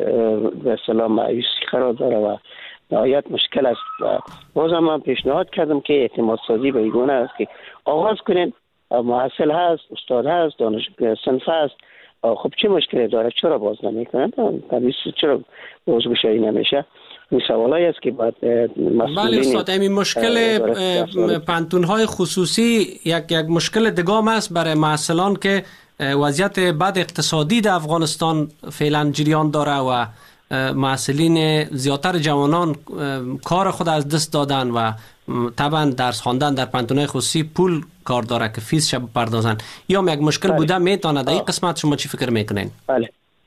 به اصطلاح مایوسی قرار داره و نهایت مشکل است. باز من پیشنهاد کردم که اعتماد سازی به گونه است که آغاز کنین. محصل هست، استاد هست، دانشگاه صنف هست، خب چه مشکلی داره؟ چرا باز نمیکنن؟ چرا بازگشایی نمیشه؟ این سوالایی است که باید مسئولین. بله استاد، این مشکل پنتون‌های خصوصی یک مشکل دیگه است برای محصلان که وضعیت بد اقتصادی در افغانستان فعلا جریان داره و محصلین زیاتر جوانان کار خود از دست دادن و طبعا درس خواندن در پنتون‌های خصوصی پول کار داره که فیسش بپردازن. یا یک مشکل بوده میتونه در این قسمت شما چی فکر میکنین؟ بله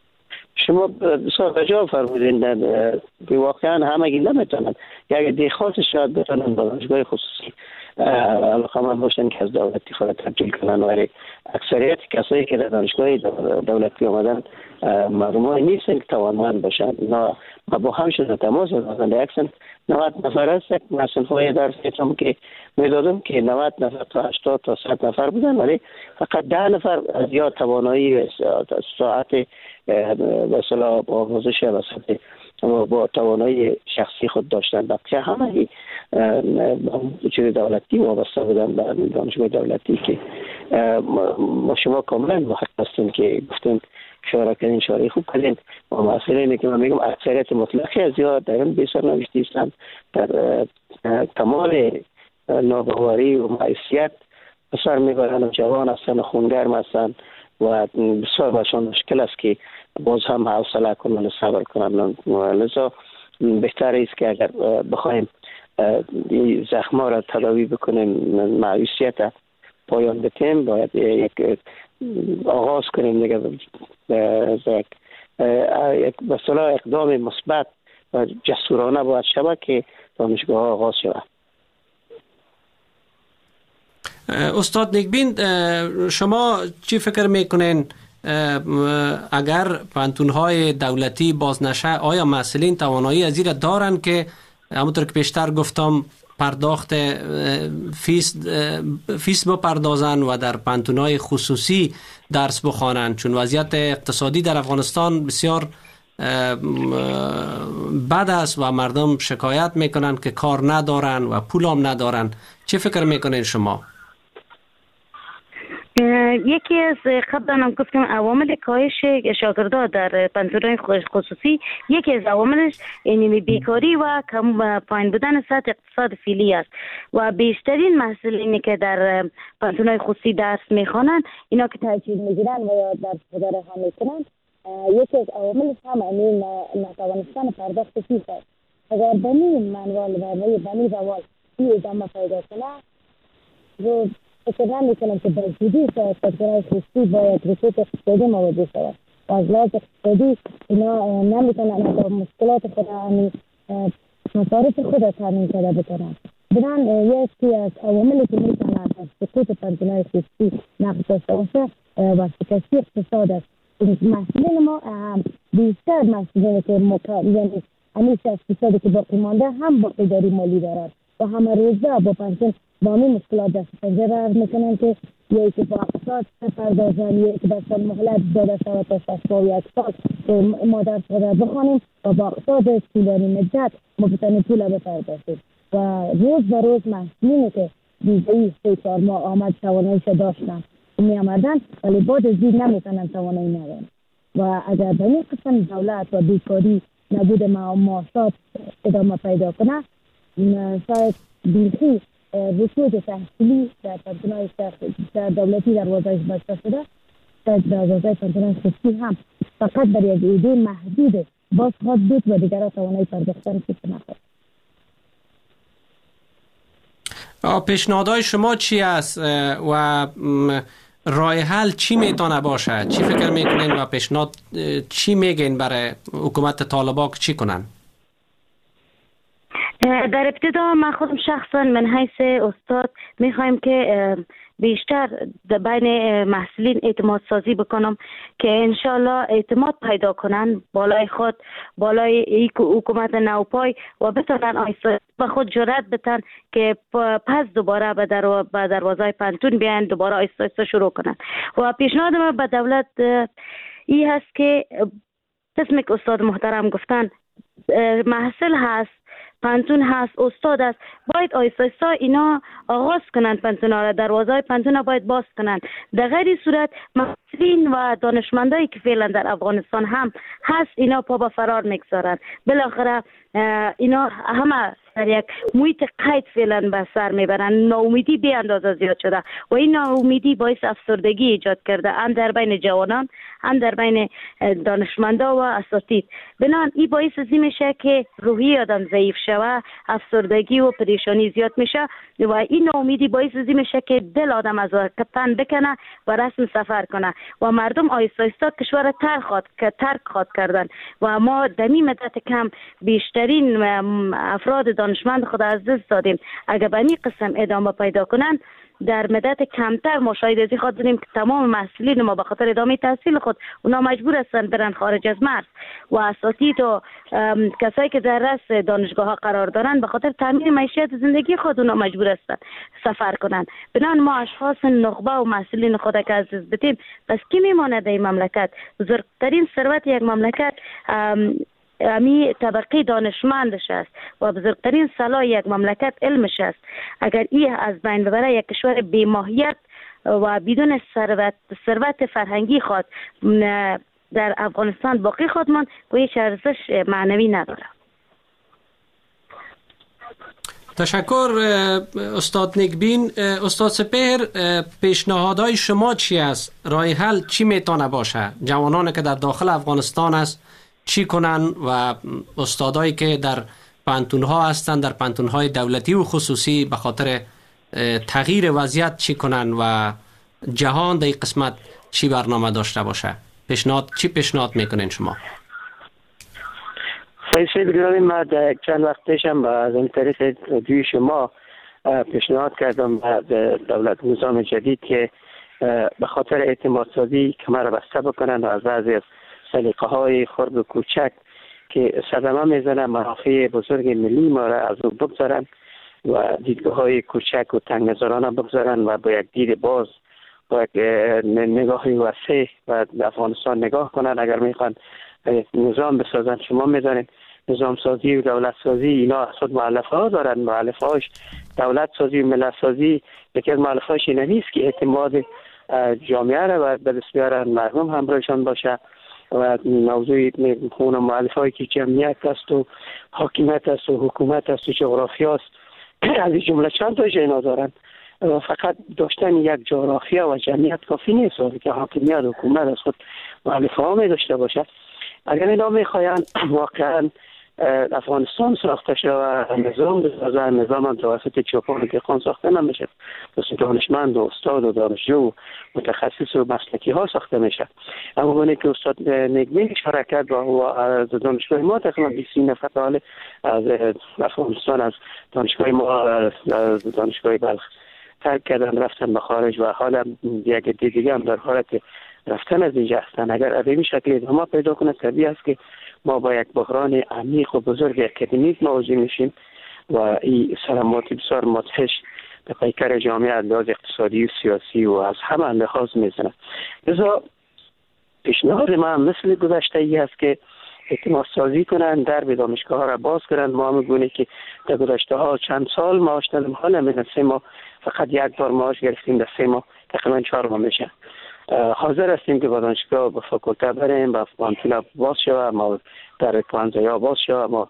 شما بسیار بجا فرمودین. واقعا همگی نمیتونن، یک دیخواست شاید بتونن دانشگاه خصوصی علاقمند باشن که از دولتی خود تبدیل کنن، ولی اکثریت کسایی که در دانشگاه دولتی آمدن مردمای نیستن که توانمند باشن. ما با همشون تماس داشتن. در اکسن 90 نفر است. من صنفای درس که میدادم که 90 نفر تا 80 تا 100 نفر بودن، ولی فقط 10 نفر از یا توانایی ساعت به اصطلاح آموزش وسط و با توانایی شخصی خود داشتن. بقیه همه وجود دولتی وابسته بودن به دانشگاه دولتی که ما شما کاملا محق هستیم که گفتیم اشاره کردین، اشاره خوب کردین. و مسئله اینه که من میگم اکثریت مطلقی از یا در این بی سرنوشتی هستند، در کمال ناباوری و معیشت سر میبرن و جوان هستن و خونگرم هستن و بسیار برشان مشکل است که باز هم حوصله کنن و صبر کنن. لذا بهتر است که اگر بخوایم این زخما را تداوی بکنیم، معیشت پایان بدیم، باید یک آغاز کنیم دیگه یک مثلا اقدام مثبت و جسورانه باید شود که دانشگاه ها آغاز شود. استاد نیکبین، شما چی فکر میکنین اگر پانتون‌های دولتی باز نشه، آیا مسئولین توانایی از این دارن که همونطور که پیشتر گفتم پرداخت فیس بپردازن و در پانتون‌های خصوصی درس بخوانن؟ چون وضعیت اقتصادی در افغانستان بسیار بد است و مردم شکایت میکنن که کار ندارن و پول هم ندارن. چه فکر میکنین شما؟ یکی از قبلا هم گفتم عوامل کاهش شاگردان در پانتون‌های خصوصی، یکی از عواملش یعنی بیکاری و کم پایین بودن سطح اقتصاد فعلی است و بیشترین مسئولینی که در پانتون‌های خصوصی درس میخوانند اینا که تجهیز میگیرن و یا درس گذاری ها میکنن، یکی از عواملش هم این نتوانستن پرداخت فیس است. اگر بنی منوال و بنی روال این ادامه پیدا کنه، رو فکر نمی‌کنم که در جدی پانتون‌های خصوصی باید رکود اقتصادی مواجه شود و از لحاظ اقتصادی اینا نمیتونن با مشکلات خود مصارف خود تامین کرده بکنن. بنان یکی از عواملی که میتونن از سقوط پانتون‌های خصوصی نقش داشته باشه و شکستی اقتصاد است. مسئولین ما بیشتر مسئولینی که یعنی همیشه اقتصادی که باقی مانده هم باقی داری مالی دارد و همه روزه با پانتون با همین مشکلات دست پنجه عرض میکنن که یکی با اقتصاد پردازن، یکی بسان مهلت داده شود تا 61 سال که ما درس بخوانیم و با اقتصاد طولانی مدت ما بتانیم پول بپردازیم و روز به روز مسئولینی که دیگه 3-4 ماه آمد تواناییش داشتن می آمدن ولی بعد از این نمیتونن توانایی ندارن و اگر به این قسم دولت و بیکاری نبود معاشات ادامه پیدا کنه، شاید بیخی رکود تحصیلی در پانتون‌های در دولتی دروازه‌اش بسته شده، در دروازه پانتون‌های خصوصی هم فقط در یک ایده محدود باز خواهد بود و دیگر توانایی پرداختن فیس نخواهد. پیشنهادهای شما چی است و راه حل چی میتونه باشه؟ چی فکر میکنین و پیشنهاد چی میگین برای حکومت طالبان چی کنن؟ در ابتدا من خودم شخصا من حیث استاد میخوایم که بیشتر بین محصولین اعتماد سازی بکنم که انشالله اعتماد پیدا کنن بالای خود، بالای حکومت نوپای و بتونن آیسته به خود جرأت بدن که پس دوباره به دروازه پانتون بیان، دوباره آیسته شروع کنن. و پیشنهاد من به دولت این هست که قسمی که استاد محترم گفتن محصول هست، پانتون هست، استاد است، باید آیسته اینا آغاز کنن پانتون را، دروازه پانتون را باید باز کنن. در غیر صورت مسئولین و دانشمندایی که فعلا در افغانستان هم هست اینا پا به فرار میگذارن. بالاخره اینا همه در یک محیط قید فعلا به سر میبرن. ناامیدی بی اندازه زیاد شده و این ناامیدی باعث افسردگی ایجاد کرده، هم در بین جوانان هم در بین دانشمندا و اساتید. بنان این باعث ازی میشه که روحی آدم ضعیف شوه، افسردگی و پریشانی زیاد میشه و این ناامیدی باعث ازی میشه که دل آدم از تن بکنه و رسم سفر کنه و مردم آیسته آیسته کشور ترک خواد کردن و ما در این مدت کم بیشترین افراد دانشمند خود از دست دادیم. اگر به این قسم ادامه پیدا کنن در مدت کمتر ما شاید از این خاطر داریم که تمام مسئولین ما به خاطر ادامه تحصیل خود اونا مجبور هستن برن خارج از مرز و اساتید و کسایی که در رأس دانشگاه ها قرار دارن به خاطر تامین معیشت زندگی خود اونا مجبور هستن سفر کنن. بنان ما اشخاص نخبه و مسئولین خود که از دست بدیم، پس کی میمونه در این مملکت؟ بزرگترین ثروت یک مملکت امی طبقه دانشمندش است و بزرگترین سلاح یک مملکت علمش است. اگر این از بین ببره، یک کشور بی‌ماهیت و بدون ثروت فرهنگی خود در افغانستان باقی خود ماند و هیچ ارزش معنوی نداره. تشکر استاد نیکبین. استاد سپهر، پیشنهادهای شما چی است؟ راه حل چی میتونه باشه؟ جوانانی که در داخل افغانستان است چی کنن و استادایی که در پانتونها هستن، در پانتونهای دولتی و خصوصی، به خاطر تغییر وضعیت چی کنن و جهان در این قسمت چی برنامه داشته باشه؟ چی پیشنهاد میکنین شما؟ سید گرامی، من چند وقت پیشم از این طریق رادیوی شما پیشنهاد کردم به دولت نظام جدید که به خاطر اعتماد سازی کمر بسته بکنن و از بعضی از سلیقه های خرد و کوچک که صدمه میزنن منافع بزرگ ملی ما را از اون بگذارن و دیدگاه های کوچک و تنگ نظرانه بگذارن و با یک دید باز، با یک نگاهی وسیع و افغانستان نگاه کنن. اگر میخوان نظام بسازن، شما میدانید نظام سازی و دولت سازی اینا خود مؤلفه ها دارن. مؤلفه هاش دولت سازی و ملت سازی یکی از مؤلفه هاش این نیست که اعتماد جامعه را به دست بیارن، مردم همراهشان باشه و موضوع اون مؤلفه هایی که جمعیت است و حاکمیت است و حکومت است و جغرافیا است از این جمله چند تا اینا دارن. فقط داشتن یک جغرافیا و جمعیت کافی نیست که حاکمیت و حکومت از خود مؤلفه ها می داشته باشه. اگر اینا میخواین واقعا افغانستان ساخته شود و نظام بسازن، نظام هم توسط چوپان و دهقان ساخته نمیشه، توسط دانشمند و استاد و دانشجو و متخصص و مسلکی ها ساخته میشه. اما اونی که استاد نیکبین اشاره کرد و از دانشگاه ما تقریبا 20 نفر حال از افغانستان از دانشگاه ما از دانشگاه بلخ ترک کردن رفتن به خارج و حالا یک دیگه هم در حالت رفتن از اینجا هستن. اگر ادبی شکل ادامه پیدا کنه طبیعی است که ما با یک بحران عمیق و بزرگ اکادمیک مواجه میشیم و این سلامات بسیار مدهش به پیکر جامعه از لحاظ اقتصادی و سیاسی و از همه لحاظ میزنه. لذا پیشنهاد ما مثل گذشته ای است که اعتماد سازی کنن، درب دانشگاه ها را باز کنن. ما هم گونه که در گذشته ها چند سال معاش دادیم، حالا من 3 ماه فقط یک بار معاش گرفتیم، در 3 ماه تقریبا 4 ماه میشه. حاضر هستیم که با دانشگاه به فاکولته بریم، با پانتونا باز شود، ما در پانزایا باز شود، ما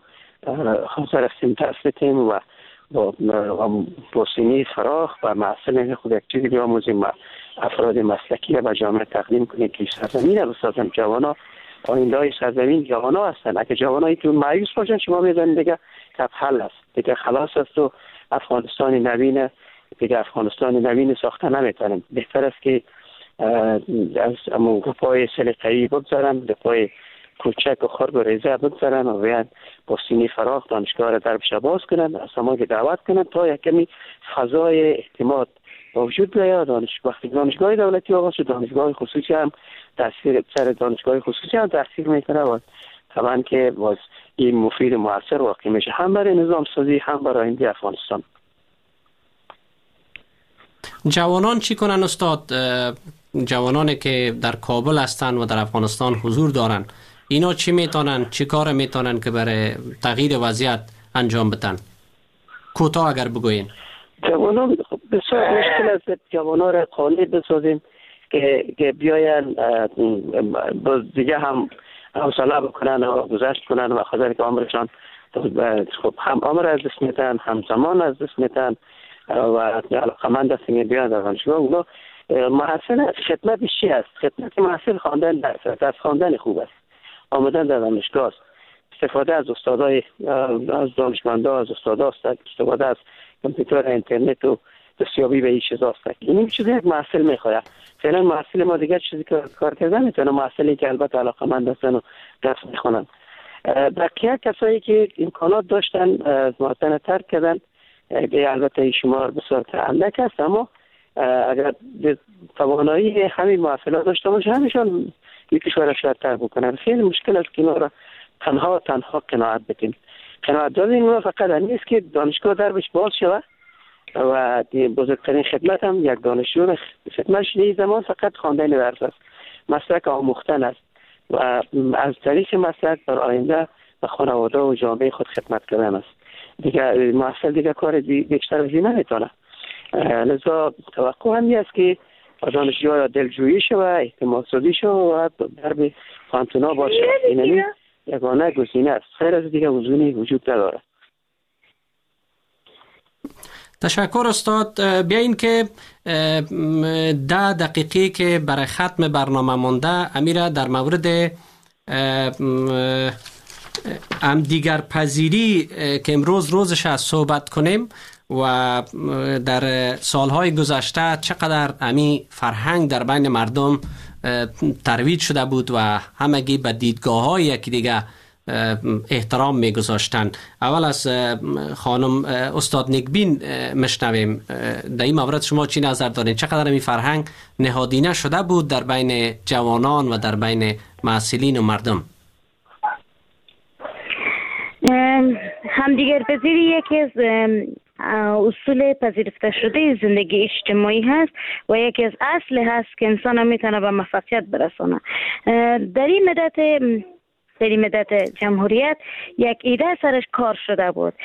حاضر هستیم درس بدیم و با سینی فراخ و محصل خود یک چیزی بیاموزیم و افراد مسلکی و جامعه تقدیم کنیم که سرزمین رو بسازن. جوانا آینده های سرزمین جوانا هستن. اگه جوانایی تو مایوس باشن شما میدونید دیگه کف حل است، دیگه خلاص است و افغانستان نوین ساخته نمیتونیم. بهتر است که از امون گپای سلیقه‌ای بگذارن، گپای کوچک و خرد و ریزه بگذارن و بیان با سینی فراخ دانشگاه را دربش باز کنن، از ما که دعوت کنن تا یک کمی فضای اعتماد وجود بیاد. وقتی دانشگاه دولتی آغاز شد، دانشگاه خصوصی هم تاثیر میکنه و طبعا که باز این مفید و مؤثر واقع میشه، هم برای نظام سازی هم برای آینده افغانستان. جوانان چی کنن استاد؟ جوانانی که در کابل هستن و در افغانستان حضور دارن، اینا چی میتونن، چی کار میتونن که برای تغییر وضعیت انجام بدن؟ کوتاه اگر بگوین. جوانان بسیار مشکل است جوانان را قانع بسازیم که بیاین دیگه هم حوصله بکنن و گذشت کنن و خاطر که عمرشان خب هم عمر از دست میتن، هم زمان از دست میتن و علاقمند هستیم بیان در دانشگاه. اونا محصل خدمت چی است؟ خدمت محصل خواندن درس خواندن خوب است، آمدن در دانشگاه است، استفاده از استادای از دانشمندا از استادا است، استفاده از کامپیوتر اینترنت و دستیابی به این چیزا است. این چیزی یک محصل میخواد. فعلا محصل ما دیگه چیزی که کار کردن میتونه، محصلی که البته علاقمند هستن و درس میخونن. بقیه کسایی که امکانات داشتن وطن ترک کردن، البته شمار بسیار اندک است، اما اگر توانایی همین محصلات داشته باشه همیشان یک کشور را شاید بکنن. خیلی مشکل است که اینا را تنها قناعت بدیم. قناعت دادن ما فقط نیست که دانشگاه دربش باز شود و بزرگترین خدمت هم یک دانشجو خدمتش این زمان فقط خواندن درس است، مسلک آموختن است و از طریق مسلک در آینده و خانواده و جامعه خود خدمت کردن است. دیگه محصل دیگه کار بیشتر از این نمیتونه. لذا توقع همی است که دانشجوها دلجویی شو و اعتماد سازی شو و درب پانتونا باشه. این یگانه گزینه است. خیر از دیگه گزینه‌ای وجود نداره. تشکر استاد. بیاین که 10 دقیقه که برای ختم برنامه مانده امیره در مورد همدیگر پذیری که امروز روزش از صحبت کنیم و در سالهای گذشته چقدر امی فرهنگ در بین مردم ترویج شده بود و همگی به دیدگاه‌های یکی دیگه احترام میگذاشتن. اول از خانم استاد نیکبین مشنویم. در این مورد شما چی نظر دارین؟ چقدر این فرهنگ نهادینه شده بود در بین جوانان و در بین محصلین و مردم؟ همدیگر پذیری یکی از اصول پذیرفته شده زندگی اجتماعی هست و یکی از اصل هست که انسان میتونه به موفقیت برسانه. در این مدت جمهوریت یک ایده سرش کار شده بود.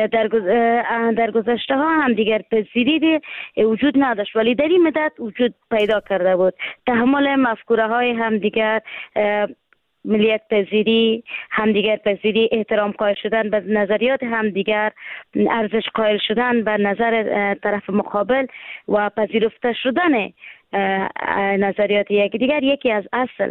در گذشته ها هم دیگر پذیری وجود نداشت ولی در این مدت وجود پیدا کرده بود. تحمل مفکوره های همدیگر، ملیت پذیری، همدیگر پذیری، احترام قائل شدن به نظریات همدیگر، ارزش قائل شدن به نظر طرف مقابل و پذیرفته شدن نظریات یکی از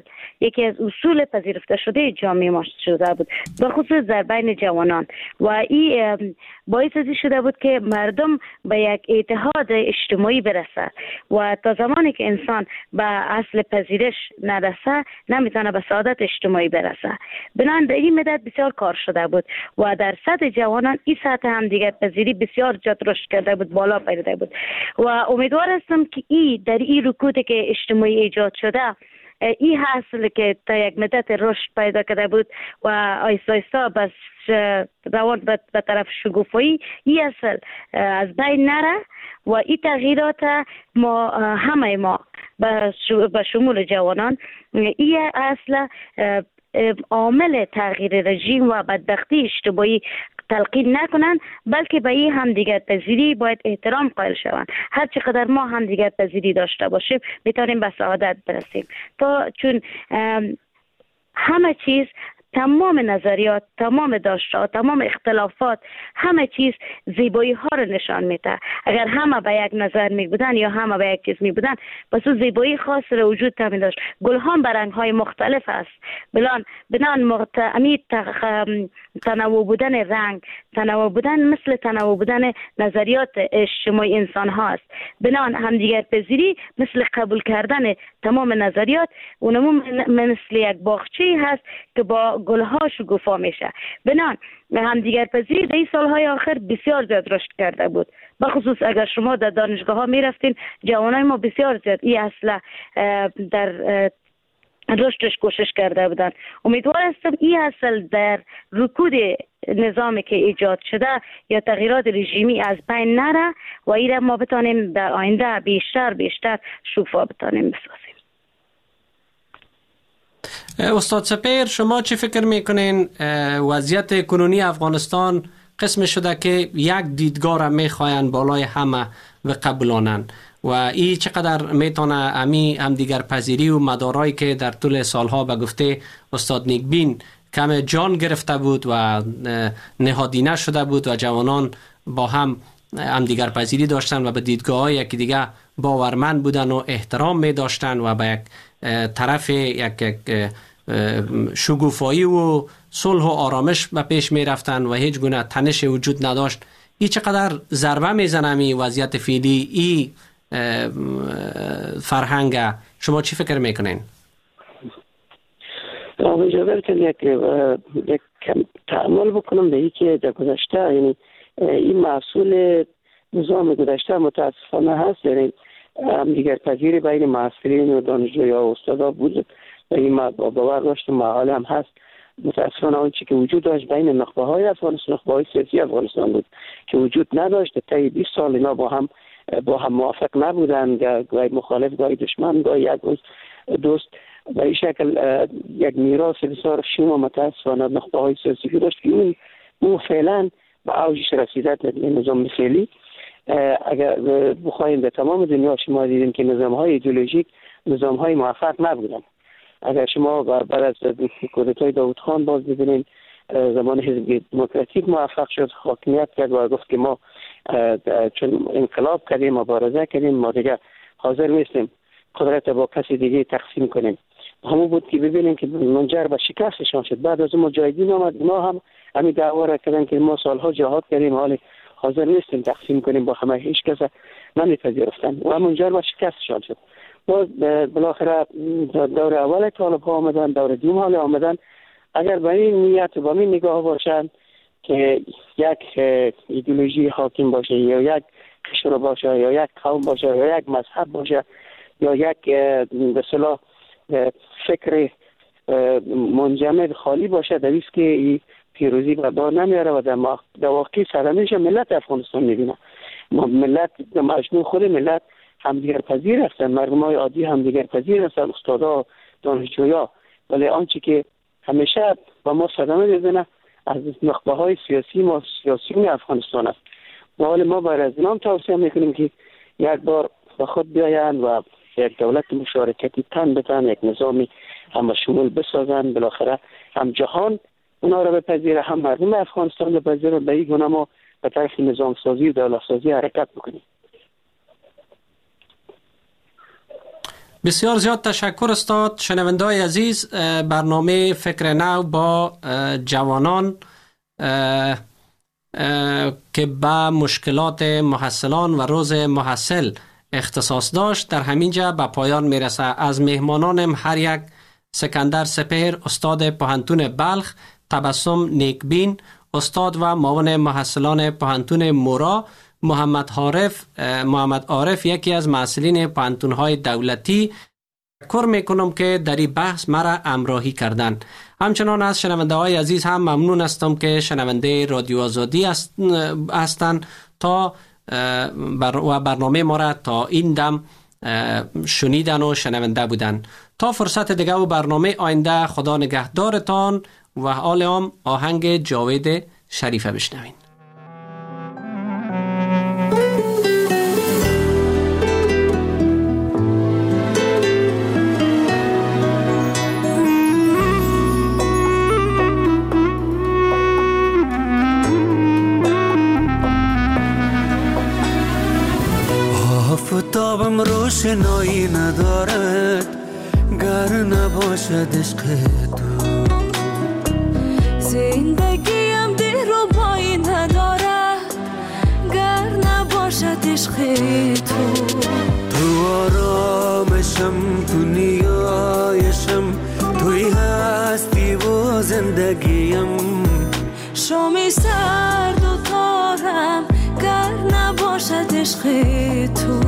اصول پذیرفته شده جامعه ما شده بود، به خصوص در بین جوانان. و این باعث شده بود که مردم به یک اتحاد اجتماعی برسه و تا زمانی که انسان به اصل پذیرش نرسه نمیتونه به سعادت اجتماعی برسه. بنابراین در این مدت بسیار کار شده بود و در سطح جوانان این سطح هم دیگر پذیری بسیار جد رشد کرده بود، بالا پیدا بود و امیدوار هستم که در این رکودی که اجتماعی ایجاد شده این حاصل که تا یک مدت رشد پیدا کرده بود و آیستا آیستا بس روان به طرف شگوفایی این اصل از بین نره و این تغییرات ما همه ما به شمول جوانان این اصل عامل تغییر رژیم و بدبختی اجتماعی تلقین نکنند، بلکه به این همدیگر پذیری باید احترام قائل شوند. هر چقدر ما همدیگر پذیری داشته باشیم میتونیم به سعادت برسیم. چون همه چیز، تمام نظریات، تمام داشته‌ها، تمام اختلافات، همه چیز زیبایی ها رو نشان میده. اگر همه به یک نظر می بودن یا همه به یک چیز می بودن پس اون زیبایی خاص رو وجود نمی داشت. گل ها به رنگ های مختلف است. بنان تنوع بودن رنگ، تنوع بودن مثل تنوع بودن نظریات اجتماعی انسان هاست. بنان همدیگر پذیری مثل قبول کردن تمام نظریات اونمو مثل یک باغچه هست که با گلها شکوفا میشه. بنان همدیگر پذیری در این سالهای آخر بسیار زیاد رشد کرده بود. بخصوص اگر شما در دانشگاه ها میرفتین جوانای ما بسیار زیاد این اصلا در رشدش کوشش کرده بودن. امیدوار هستم این اصل در رکود نظامی که ایجاد شده یا تغییرات رژیمی از بین نره و این ما بتانیم در آینده بیشتر شفاف بتانیم بسازیم. استاد سپهر، شما چی فکر میکنین وضعیت کنونی افغانستان قسم شده که یک دیدگاه را میخواین بالای همه و قبولانن و این چقدر میتونه هم دیگر پذیری و مدارایی که در طول سالها به گفته استاد نیکبین کم جان گرفته بود و نهادینه شده بود و جوانان با هم دیگر پذیری داشتن و به دیدگاه یکی دیگه باورمند بودن و احترام می داشتن و به یک طرف یک شگوفایی و صلح و آرامش به پیش می رفتن و هیچ گونه تنش وجود نداشت. این چقدر ضربه میزنه می وضعیت فعلی این فرهنگ؟ شما چی فکر میکنین؟ اجازه بدید یک کم تأمل بکنم به اینکه در گذشته، یعنی این محصول نظام گذشته متاسفانه هست، یعنی دیگر پذیری بین محصلین و دانشجویا و استادا بود و این باور داشت محال هم هست. متاسفانه آنچه که وجود داشت بین نخبه های افغانستان، نخبه های سیاسی افغانستان بود که وجود نداشت. تا 20 سال اینا با هم موافق نبودن، گاهی مخالف، گاهی دشمن، گاهی یک دوست. به این شکل یک میراث بسیار شوم و متاسفانه نخبه های سیاسی که داشت که اون فعلا به اوجش رسیده در نظام فعلی. اگر بخواهیم به تمام دنیا شما دیدیم که نظام های ایدئولوژیک نظام های موفق نبودن. اگر شما بعد از کودتای داوود خان باز ببینید، زمان حزب دموکراتیک موفق شد، حاکمیت کرد و گفت که ما چون انقلاب کردیم، مبارزه کردیم، ما دیگه حاضر نیستیم قدرت با کسی دیگه تقسیم کنیم. همون بود که ببینیم که منجر به شکستشان شد. بعد از اون مجاهدین آمد، ما هم همین دعوا را کردن که ما سالها جهاد کردیم، حالی حاضر نیستیم تقسیم کنیم با همه، هیچ کس نمیپذیرفتن و منجر به شکستشان شد. باز بالاخره دور اول طالب ها آمدن، دور دوم حال آمدن. اگر به این نیت و به این نگاه باشند که یک ایدئولوژی حاکم باشه یا یک قشر باشه یا یک قوم باشه یا یک مذهب باشه یا یک به اصطلاح فکر منجمد خالی باشه، دویست که پیروزی به بار نمیاره و در واقع سرنوشت ملت افغانستان میبینه. ملت مجموع خود ملت همدیگر پذیر هستن، مردم های عادی همدیگر پذیر هستن، استادا، دانشجویا، ولی آنچه که همیشه با ما صدمه میزنه از نخبه های سیاسیون افغانستان است. و حال ما برای از اینام توصیه میکنیم که یک بار به خود بیاین و یک دولت مشارکتی تن بتن، یک نظامی هم شمول بسازن، بالاخره هم جهان اونا را بپذیره، هم مردم افغانستان بپذیره. به این گونه ما به طرف نظام سازی و دولت سازی حرکت میکنیم. بسیار زیاد تشکر استاد. شنونده‌های عزیز، برنامه فکر نو با جوانان که به مشکلات محصلان و روز محصل اختصاص داشت در همینجا به پایان میرسه. از مهمانانم هر یک سکندر سپهر، استاد پوهنتون بلخ، تبسم نیکبین، استاد و معاون محصلان پوهنتون مورا، محمد عارف یکی از مسئولین پوهنتون‌های دولتی، تشکر میکنم که در این بحث مرا همراهی کردن. همچنان از شنونده‌های عزیز هم ممنون هستم که شنونده رادیو آزادی هستند تا و برنامه ما را تا این دم شنیدن و شنونده بودن. تا فرصت دیگه و برنامه آینده، خدا نگهدارتان و حال هم آهنگ جاوید شریفه بشنوین. آفتابم روشنایی ندارد گر نباشد عشق تو، زندگیم دیر و پایی ندارد گر نباشد عشق تو. تو آرامشم، تو نیایشم، توی هستی و زندگیم. شامی سرد و تارم گر نباشد عشق تو.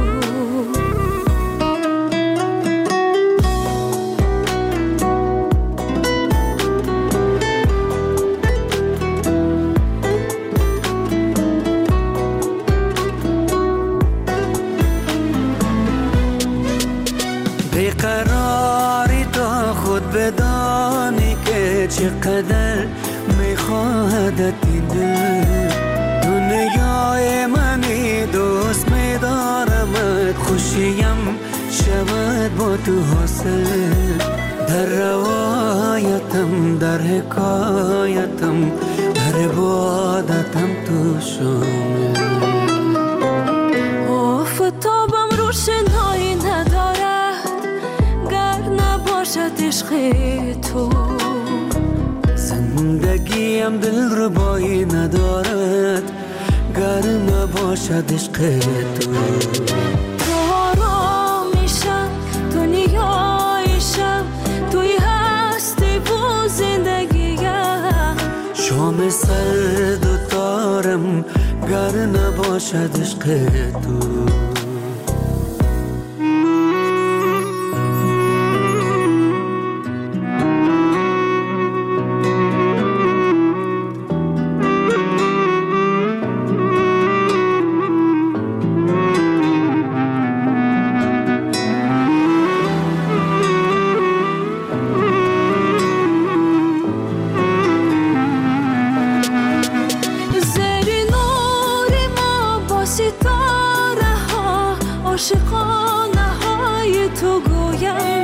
بیقراری تا خود بدانی که چقدر میخواهدت این دل. دنیای منی دوست میدارمت، خوشیم شود با تو حاصل. در روایتم، در حکایتم، در عبادتم تو شامل. آفتابم روشنایی ندارد گر نباشد عشق تو. زندگیم دلربایی ندارد گر نباشد عشق تو. تو آرامیشم، تو نیایشم، توی هستی و زندگیم. شام سرد و تارم گر نباشد عشق تو. خانه های تو گویم